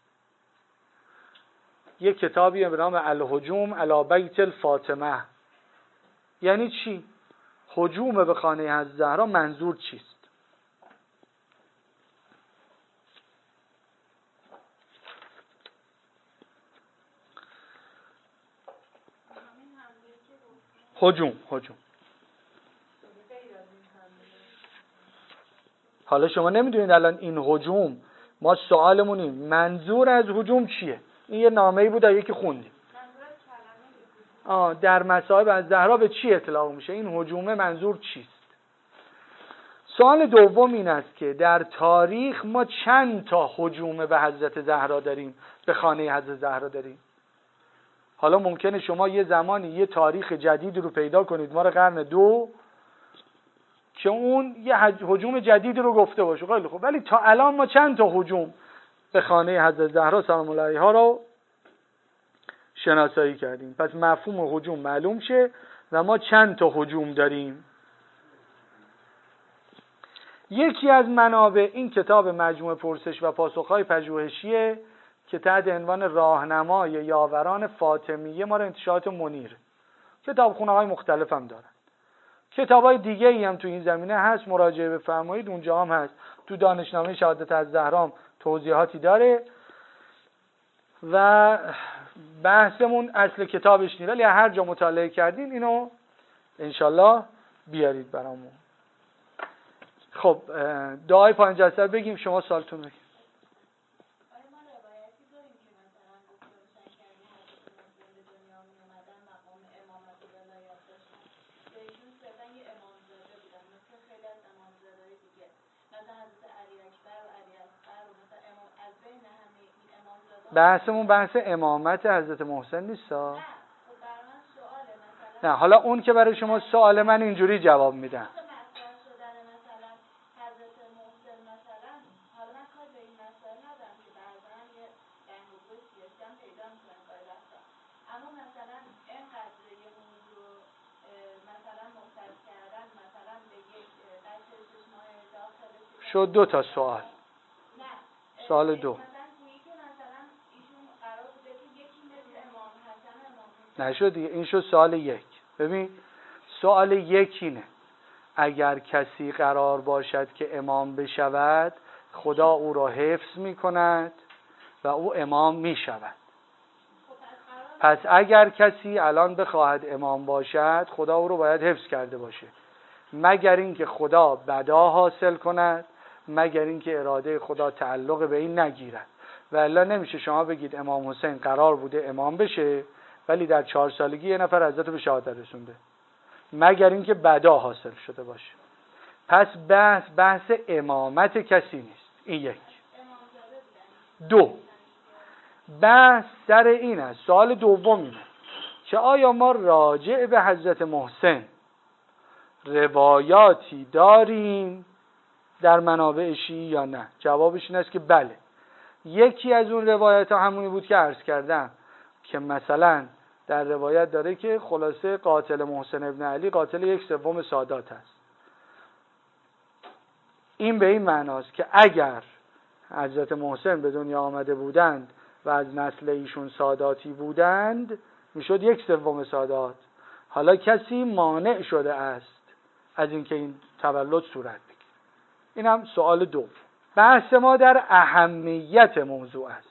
یک کتابی به نام الهجوم علی بیت الفاطمه. یعنی چی؟ هجوم به خانه حضرت زهرا منظور چیست؟ هجوم. حالا شما نمیدونید الان این هجوم، ما سوالمون این منظور از هجوم چیه؟ این یه نامه‌ای بود یکی خوندیم. در مصائب از زهرا به چی اطلاق میشه؟ این هجوم منظور چیست؟ سوال دوم این است که در تاریخ ما چند تا هجوم به حضرت زهرا داریم، به خانه حضرت زهرا داریم؟ حالا ممکنه شما یه زمانی یه تاریخ جدید رو پیدا کنید، ما رو قرن 2، که اون یه هجوم جدید رو گفته باشه. خیلی خوب، ولی تا الان ما چند تا هجوم به خانه حضرت زهرا سلام الله علیها رو شناسایی کردیم. پس مفهوم هجوم معلوم شه و ما چند تا هجوم داریم. یکی از منابع این کتاب مجموع پرسش و پاسخ‌های پژوهشیه که تحت عنوان راهنمای یاوران فاطمیه ما انتشارات منیر، کتابخونه‌های مختلف هم دارن. کتاب‌های دیگه‌ای هم تو این زمینه هست، مراجعه بفرمایید، اونجا هم هست. تو دانشنامه شهادت از زهرا توضیحاتی داره و بحثمون اصل کتابش نیست، ولی هر جا مطالعه کردین اینو انشالله بیارید برامون. خب دعای پایان جلسه بگیم، شما سوالتون بگیم. بحثمون بحث امامت حضرت محسن نیستا؟ نه، حالا اون که برای شما سوال، من اینجوری جواب میدم. شد 2 تا سوال. سوال 2 نشد دیگه، این شد سوال 1. ببین سوال 1 اینه: اگر کسی قرار باشد که امام بشود، خدا او را حفظ می کند و او امام می شود. پس اگر کسی الان بخواهد امام باشد، خدا او رو باید حفظ کرده باشه، مگر اینکه خدا بدا حاصل کند، مگر اینکه اراده خدا تعلق به این نگیرد. و الا نمیشه شما بگید امام حسین قرار بوده امام بشه ولی در 4 سالگی یه نفر حضرت به شهادت رسونده، مگر اینکه بدا حاصل شده باشه. پس بحث امامت کسی نیست. این 1. 2 بحث سر این است، سوال دوم اینه که آیا ما راجع به حضرت محسن روایاتی داریم در منابع شیعی یا نه؟ جوابش این است که بله. یکی از اون روایات ها همونی بود که عرض کردم که مثلا در روایت داره که خلاصه قاتل محسن ابن علی قاتل 1/3 سادات است. این به این معناست که اگر حضرت محسن به دنیا آمده بودند و از نسل ایشون ساداتی بودند، میشد 1/3 سادات. حالا کسی مانع شده است از اینکه این تولد صورت بگیره. این هم سوال 2. بحث ما در اهمیت موضوع است.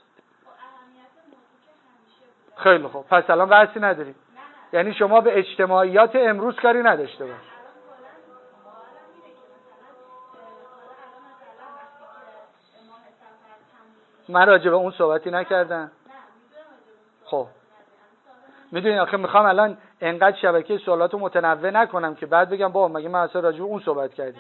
خیلی خوب، پس الان بحثی نداریم. یعنی شما به اجتماعیات امروز کاری نداشته باش. من راجع به اون صحبتی نکردم. خب میدونی آخه میخوام الان انقدر شبکه سوالاتو متنوع نکنم که بعد بگم بابا مگه من اصلا راجع به اون صحبت کردیم.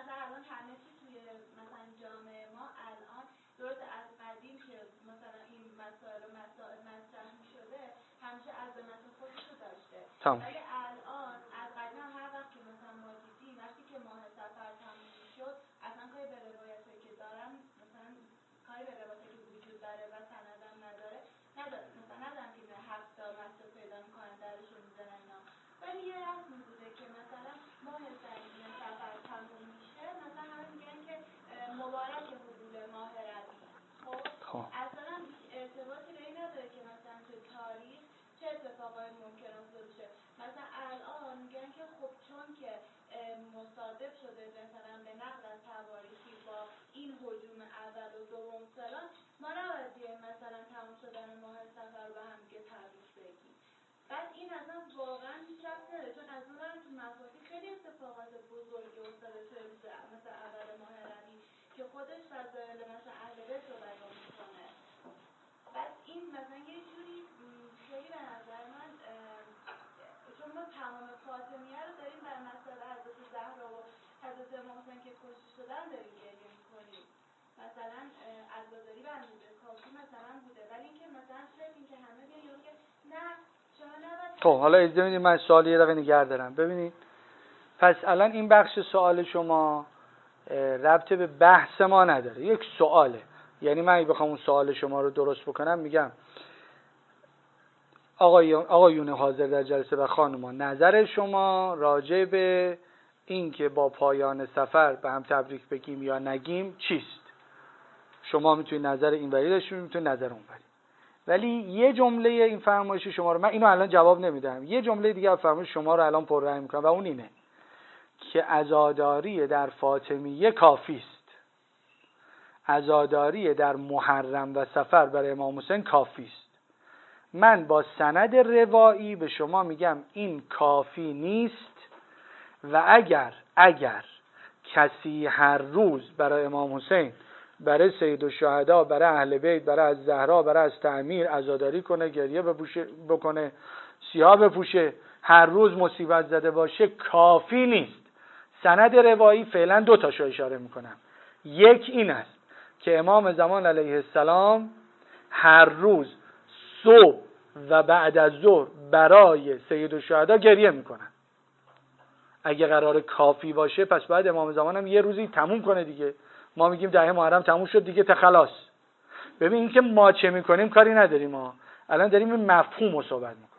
تمام. ولی الان از قدیم هر وقت که مثلا ما دیدیم وقتی که ماه سفر تموم شد، اصلا کاری به روایتی که دارم، مثلا کاری به روایتی که وجود داره و سندم نداره مثلا ندارم که 7 تا مسجد پیدا میکنن درشون میزنن اینا، ولی یه رسمی بوده که مثلا ماه سفر تموم میشه، مثلا همه میگن که مبارک حلول ماه ربیع. خب اصلا ارتباطی به این نداره که مثلا تو تاریخ چه اتفاقای ممکن افتاده باشه. مثلا الان میگن که خب چون که مصادف شده مثلا به نقل از تواریخی با این هجوم اول و دوم فلان، ما نباید بیایم مثلا تموم شدن ماه سفر رو به هم دیگه تبریک بگیم. بعد این اصلا واقعا هیچ ربطی نداره، چون از اون ور تو مفاهیم خیلی اتفاقات بزرگی افتاده توی روز مثلا اول ماه ربیع که خودش فضایل مثلا اهل بیت رو بیان میکنه. بعد این مثلا یه جوری خیلی به نظر من، چون ما تمام فاطمیه رو داریم بر مسئله حضرت زهرا و حضرت محسن که کشته شدن داریم گریه میکنیم، مثلا عزاداری بندازه کافی مثلا بوده، ولی اینکه مثلا صرف این که همه بیان که نه شما نباید. خب حالا اجازه بدید من سوال یه دقیقه نگه دارم. ببینید پس الان این بخش سوال شما ربط به بحث ما نداره، یک سواله. یعنی من اگه بخوام اون سوال شما رو درست بکنم میگم آقایون حاضر در جلسه و خانوما، نظر شما راجع به این که با پایان سفر به هم تبریک بگیم یا نگیم چیست؟ شما میتونید نظر اینوری داشته باشید، میتونید نظر اونوری. ولی یه جمله این فرمایش شما رو من اینو الان جواب نمیدم، یه جمله دیگه از فرمایش شما رو الان پررنگ میکنم و اون اینه که عزاداری در فاطمیه کافی است. عزاداری در محرم و سفر برای امام حسین کافی است. من با سند روایی به شما میگم این کافی نیست و اگر کسی هر روز برای امام حسین، برای سید الشهدا، برای اهل بیت، برای از زهرا، برای از تعمیر عزاداری کنه، گریه بکنه، سیاه بپوشه، هر روز مصیبت زده باشه، کافی نیست. سند روایی فعلا 2 تاشو اشاره میکنم. یک این است که امام زمان علیه السلام هر روز صبح و بعد از ظهر برای سید الشهدا گریه میکنن. اگه قرار کافی باشه پس باید امام زمان هم یه روزی تموم کنه دیگه. ما میگیم 10 محرم تموم شد دیگه، خلاص. ببین این که ما چه میکنیم کاری نداریم، ما الان داریم این مفهوم رو صحبت میکنیم.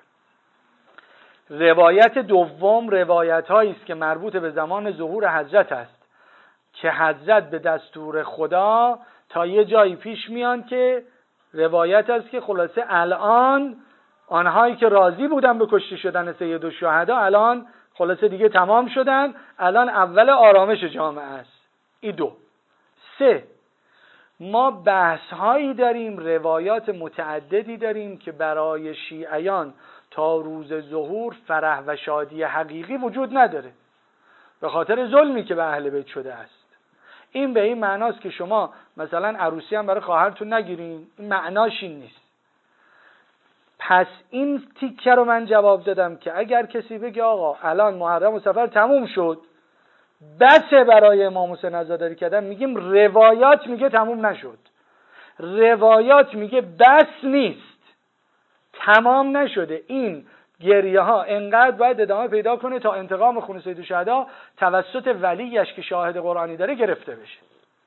روایت دوم روایت هایی است که مربوط به زمان ظهور حضرت است که حضرت به دستور خدا تا یه جایی پیش میان که روایت است که خلاصه الان آنهایی که راضی بودن به کشته شدن سید الشهدا الان خلاصه دیگه تمام شدن، الان اول آرامش جامعه است. این 2. 3 ما بحث هایی داریم، روایات متعددی داریم که برای شیعیان تا روز ظهور فرح و شادی حقیقی وجود نداره به خاطر ظلمی که به اهل بیت شده است. این به این معناست که شما مثلا عروسی هم برای خواهرتون نگیرین، این معناش این نیست. پس این تیکه رو من جواب دادم که اگر کسی بگه آقا الان محرم و سفر تموم شد بسه برای امام حسین عزاداری کردن، میگیم روایات میگه تموم نشد، روایات میگه بس نیست، تمام نشده. این گریه ها انقدر باید ادامه پیدا کنه تا انتقام خون سید الشهدا توسط ولیش که شاهد قرآنی داره گرفته بشه.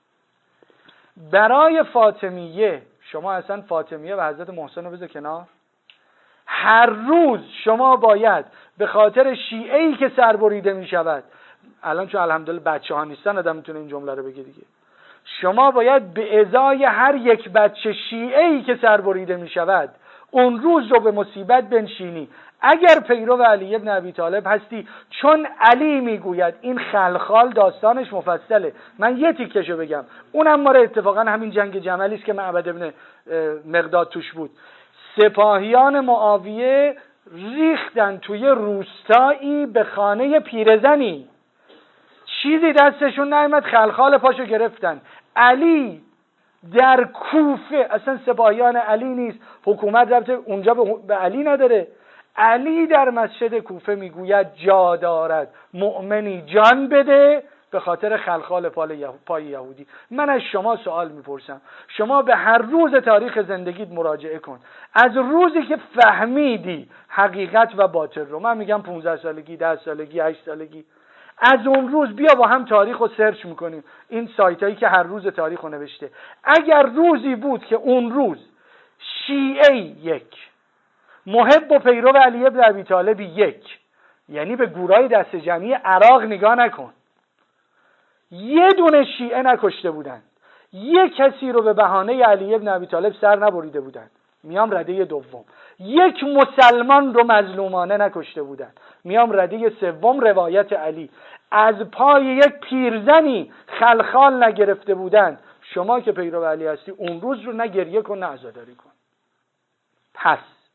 برای فاطمیه شما اصلا فاطمیه و حضرت محسن رو بذار کنار. هر روز شما باید به خاطر شیعه‌ای که سربریده می شود، الان چون الحمدلله بچه ها نیستن آدم میتونه این جمله رو بگه دیگه، شما باید به ازای هر یک بچه شیعه‌ای که سربریده می شود اون روز رو به مصیبت بنشینی. اگر پیرو علی ابن ابی طالب هستی، چون علی میگوید این خلخال داستانش مفصله، من یه تیکشو بگم، اونم ماره اتفاقا همین جنگ جملی است که معبد ابن مقداد توش بود. سپاهیان معاویه ریختن توی روستایی به خانه پیرزنی، چیزی دستشون نیامد، خلخال پاشو گرفتن. علی در کوفه، اصلا سپاهیان علی نیست، حکومت ربط اونجا به علی نداره، علی در مسجد کوفه میگوید جا دارد مؤمنی جان بده به خاطر خلخال پای یهودی. من از شما سوال میپرسم، شما به هر روز تاریخ زندگیت مراجعه کن، از روزی که فهمیدی حقیقت و باطل رو، من میگم 15 سالگی، 10 سالگی، 8 سالگی، از اون روز بیا با هم تاریخ رو سرچ میکنیم، این سایت هایی که هر روز تاریخ رو نوشته. اگر روزی بود که اون روز شیعه یک، محب و پیرو علی ابن ابی طالب یک، یعنی به گورای دست جمعی عراق نگاه نکن، یه دونه شیعه نکشته بودن، یک کسی رو به بهانه علی ابن ابی طالب سر نبریده بودن، میام رده دوم، یک مسلمان رو مظلومانه نکشته بودن، میام رده سوم، روایت علی، از پای یک پیرزنی خلخال نگرفته بودن. شما که پیرو علی هستی اون روز رو نه گریه کن نه عزاداری کن. پس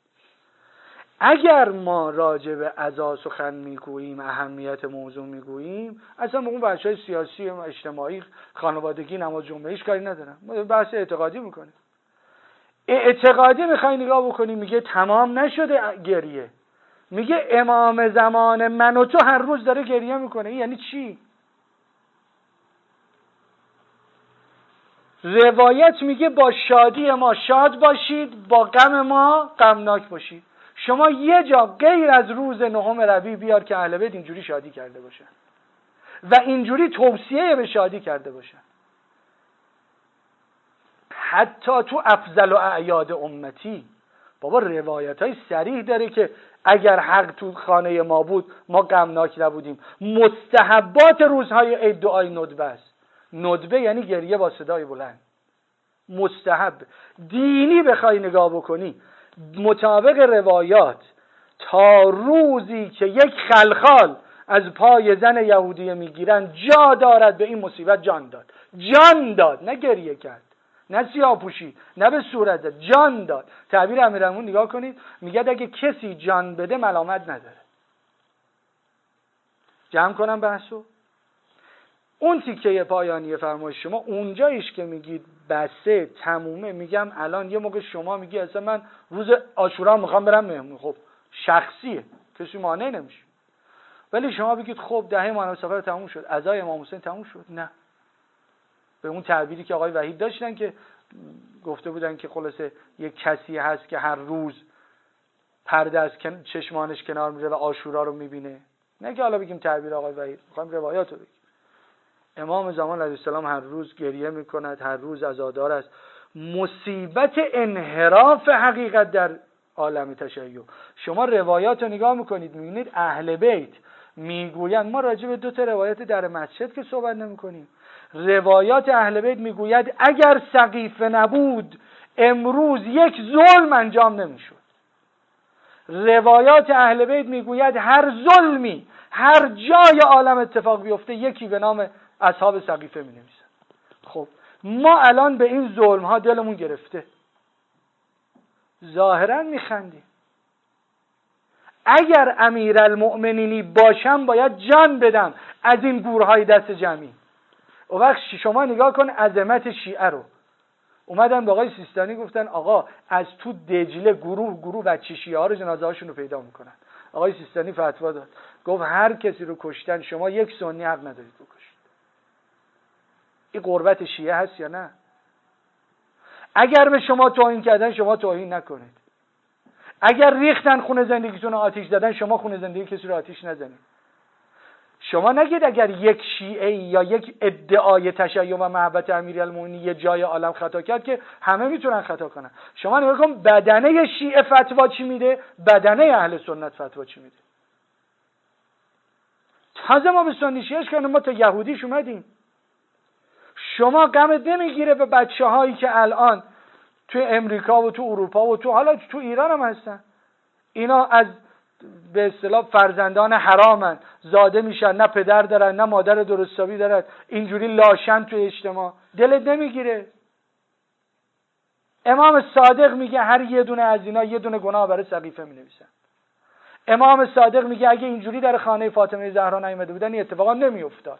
اگر ما راجع به عزا سخن میگوییم، اهمیت موضوع میگوییم، اصلا به اون بحث‌های سیاسی و اجتماعی، خانوادگی، نماز جمعه هیچ کاری ندارم، ما بحث اعتقادی میکنیم. اعتقادی میخوای نگاه بکنی، میگه تمام نشده گریه، میگه امام زمان من و تو هر روز داره گریه میکنه. یعنی چی؟ روایت میگه با شادی ما شاد باشید، با غم ما غمناک باشید. شما یه جا غیر از روز 9 ربیع بیار که اهل بیت اینجوری شادی کرده باشن. و اینجوری توصیه به شادی کرده باشن. حتی تو افضل و اعیاد امتی بابا روایت های صریح داره که اگر حق تو خانه ما بود ما غمناک نبودیم. مستحبات روزهای عید دعای ندبه است. ندبه یعنی گریه با صدای بلند. مستحب دینی بخوای نگاه بکنی مطابق روایات تا روزی که یک خلخال از پای زن یهودیه میگیرن جا دارد به این مصیبت جان داد. جان داد، نه گریه کرد، نه سیاه‌پوشی، نه به صورت زد، جان داد. تعبیر امیرالمومنین نگاه کنید، میگه اگه کسی جان بده ملامت نداره. جمع کنم بحثو. اون تیکه پایانی فرمایش شما اونجاییش که میگید بسه تمومه، میگم الان یه موقع شما میگی اصلا من روز عاشورا میخوام برم مهمون، خب شخصیه، کسی مانع نمیشه. ولی شما بگید خب دهه محرم سفر تموم شد، عزای امام حسین تموم شد، نه. به اون تعبیری که آقای وحید داشتن که گفته بودن که خلاصه یک کسی هست که هر روز پرده از چشمانش کنار میره و عاشورا رو میبینه. نه که حالا بگیم تعبیر آقای وحید، میخوایم روایات رو بگیم. امام زمان علیه السلام هر روز گریه میکند، هر روز عزادار است. مصیبت انحراف حقیقت در عالم تشیع. شما روایات رو نگاه میکنید میبینید اهل بیت میگویند، ما راجع به 2 روایت در مسجد که صحبت نمیکنیم، روایات اهل بیت میگوید اگر سقیفه نبود امروز یک ظلم انجام نمیشد. روایات اهل بیت میگوید هر ظلمی هر جای عالم اتفاق بیفته یکی به نام اصحاب سقیفه می نویسن. خب ما الان به این ظلم ها دلمون گرفته، ظاهرا میخندیم. اگر امیرالمؤمنینی باشم باید جان بدم از این گورهای دست جمعی. اون وقت شما نگاه کن عظمت شیعه رو. اومدن به آقای سیستانی گفتن آقا از تو دجله گروه بچه شیعه ها رو جنازه هاشون رو پیدا میکنن. آقای سیستانی فتوا داد، گفت هر کسی رو کشتن شما یک سنی حق ندارید بکشید. این قربت شیعه هست یا نه؟ اگر به شما توهین کردن شما توهین نکنید. اگر ریختن خونه زندگیتون رو آتیش زدن شما خونه زندگی کسی رو آتیش نزنید. شما نگید اگر یک شیعه یا یک ادعای تشیع و محبت امیرالمومنین یه جای عالم خطا کرد که همه میتونن خطا کنن. شما نگاه کن بدنه شیعه فتوا چی میده، بدنه اهل سنت فتوا چی میده. تازه ما به سنی شیعهش کنیم، ما تا یهودیش اومدیم. شما غمت نمیگیره به بچه هایی که الان تو امریکا و تو اروپا و حالا تو ایران هم هستن، اینا از به اصطلاح فرزندان حرامن، زاده میشن، نه پدر دارن نه مادر درستابی دارن، اینجوری لاشن تو اجتماع، دلت نمیگیره؟ امام صادق میگه هر یه دونه از اینا یه دونه گناه برای سقیفه مینویسن. امام صادق میگه اگه اینجوری در خانه فاطمه زهرا نیامده بودن این اتفاقا نمیافتاد.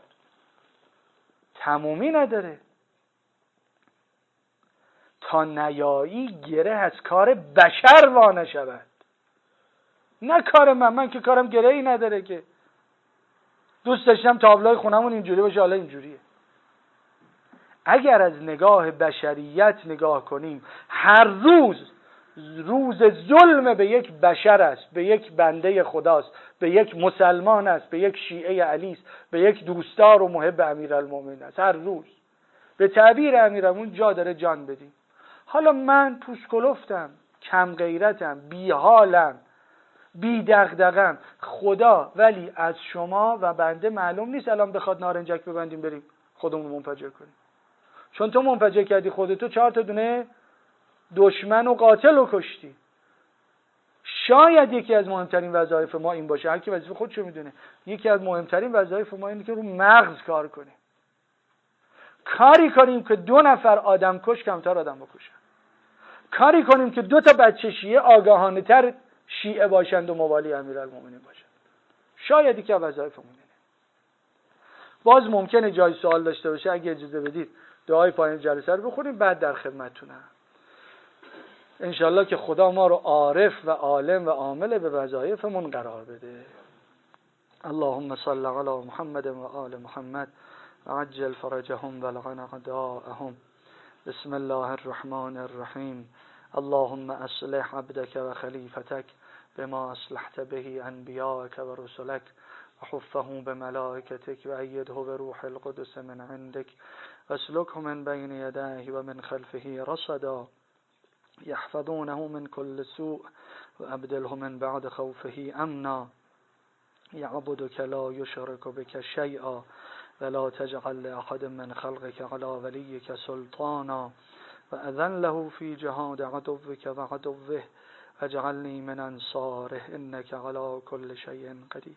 تمومی نداره. تا نیایی گره از کار بشر وا نشود، نه کار من که کارم گره ای نداره که. دوست داشتم تابلوی خونمون اینجوری باشه، حالا اینجوریه. اگر از نگاه بشریت نگاه کنیم هر روز ظلم به یک بشر است، به یک بنده خداست، به یک مسلمان است، به یک شیعه علی است، به یک دوستدار و محب امیرالمومنین است. هر روز به تعبیر امیرالمومنین جا داره جان بدیم. حالا من پوسکلفتم، کم غیرتم، بی حالم، بی دغدغه‌ام، خدا ولی از شما و بنده معلوم نیست الان بخواد نارنجک ببندیم بریم خودمون منفجر کنیم. چون تو منفجر کردی خودتو 4 تا دونه دشمن و قاتل رو کشتی. شاید یکی از مهمترین وظایف ما این باشه، هر کی وظیفه خودشو میدونه، یکی از مهمترین وظایف ما اینه که رو مغز کار کنیم. کاری کنیم که 2 نفر آدم کش کمتر آدم بکشن. کاری کنیم که 2 تا بچه شیعه آگاهانه تر شیعه باشند و موالی امیرالمومنین باشند. شاید یکی از وظایفمون اینه. باز ممکنه جای سوال داشته باشه، اگه اجازه بدید دعای پایان جلسه رو بخونیم بعد در خدمتتونم. انشالله که خدا ما رو عارف و عالم و عامل به وظایفمون قرار بده. اللهم صل علی محمد و آل محمد وعجل فرجهم ولغن اعداءهم. بسم الله الرحمن الرحیم. اللهم اصلح عبدك و خلیفتك بما اصلحت به انبیاءك و رسلك وحفه بملائكتك وأيده بروح القدس من عندك واسلكه من بين يديه ومن خلفه رصدا يحفظونه من كل سوء وأبدله من بعد خوفه أمنا يعبدك لا يشرك بك شيئا ولا تجعل لأحد من خلقك على وليك سلطانا وأذن له في جهاد عدوك وعدوه واجعلني من انصاره انك على كل شيء قدیر.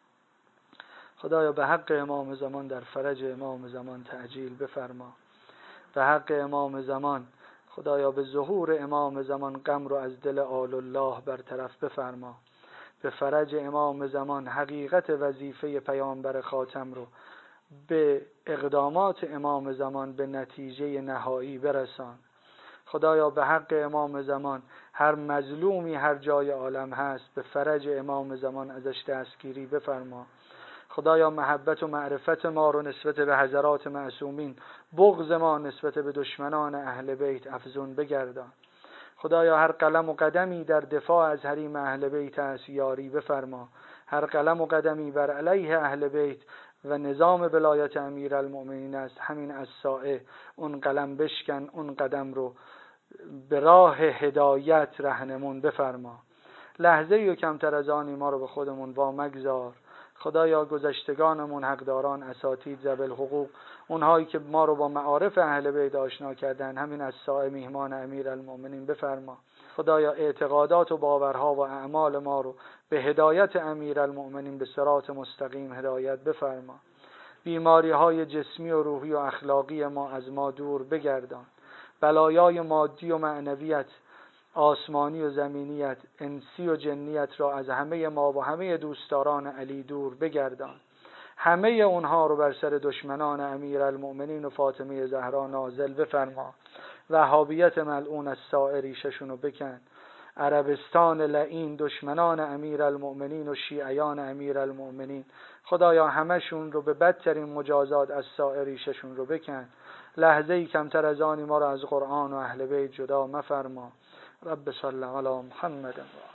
خدایا به حق امام زمان در فرج امام زمان تعجیل بفرما. به حق امام زمان خدایا به ظهور امام زمان غم رو از دل آل الله برطرف بفرما. به فرج امام زمان حقیقت وظیفه پیامبر خاتم رو به اقدامات امام زمان به نتیجه نهایی برسان. خدایا به حق امام زمان هر مظلومی هر جای عالم هست به فرج امام زمان ازش دستگیری بفرما. خدایا محبت و معرفت ما رو نسبت به حضرات معصومین، بغض ما نسبت به دشمنان اهل بیت افزون بگردان. خدایا هر قلم و قدمی در دفاع از حریم اهل بیت است یاری بفرما. هر قلم و قدمی بر علیه اهل بیت و نظام ولایت امیرالمؤمنین است، همین از ساعه اون قلم بشکن، اون قدم رو به راه هدایت رهنمون بفرما. لحظه و کمتر از آنی ما رو به خودمون وامگذار. خدایا گذشتگانمون، حقداران، اساتید، ذوی الحقوق، اونهایی که ما رو با معارف اهل بیت آشنا کردن، همین از سایه میهمان امیرالمؤمنین بفرما. خدایا اعتقادات و باورها و اعمال ما رو به هدایت امیرالمؤمنین به صراط مستقیم هدایت بفرما. بیماری های جسمی و روحی و اخلاقی ما از ما دور بگردان. بلایای مادی و معنویت، آسمانی و زمینیت، انسی و جنیت را از همه ما و همه دوستداران علی دور بگردان. همه اونها رو بر سر دشمنان امیرالمؤمنین و فاطمه زهرا نازل بفرما. وهابیت ملعون از سائر ریششون رو بکن. عربستان لعین، دشمنان امیرالمؤمنین و شیعیان امیرالمؤمنین، خدایا همشون رو به بدترین مجازات از سائر ریششون رو بکن. لحظه‌ای کمتر از آنی ما را از قرآن و اهل بیت جدا مفرما. رب صل علی محمد.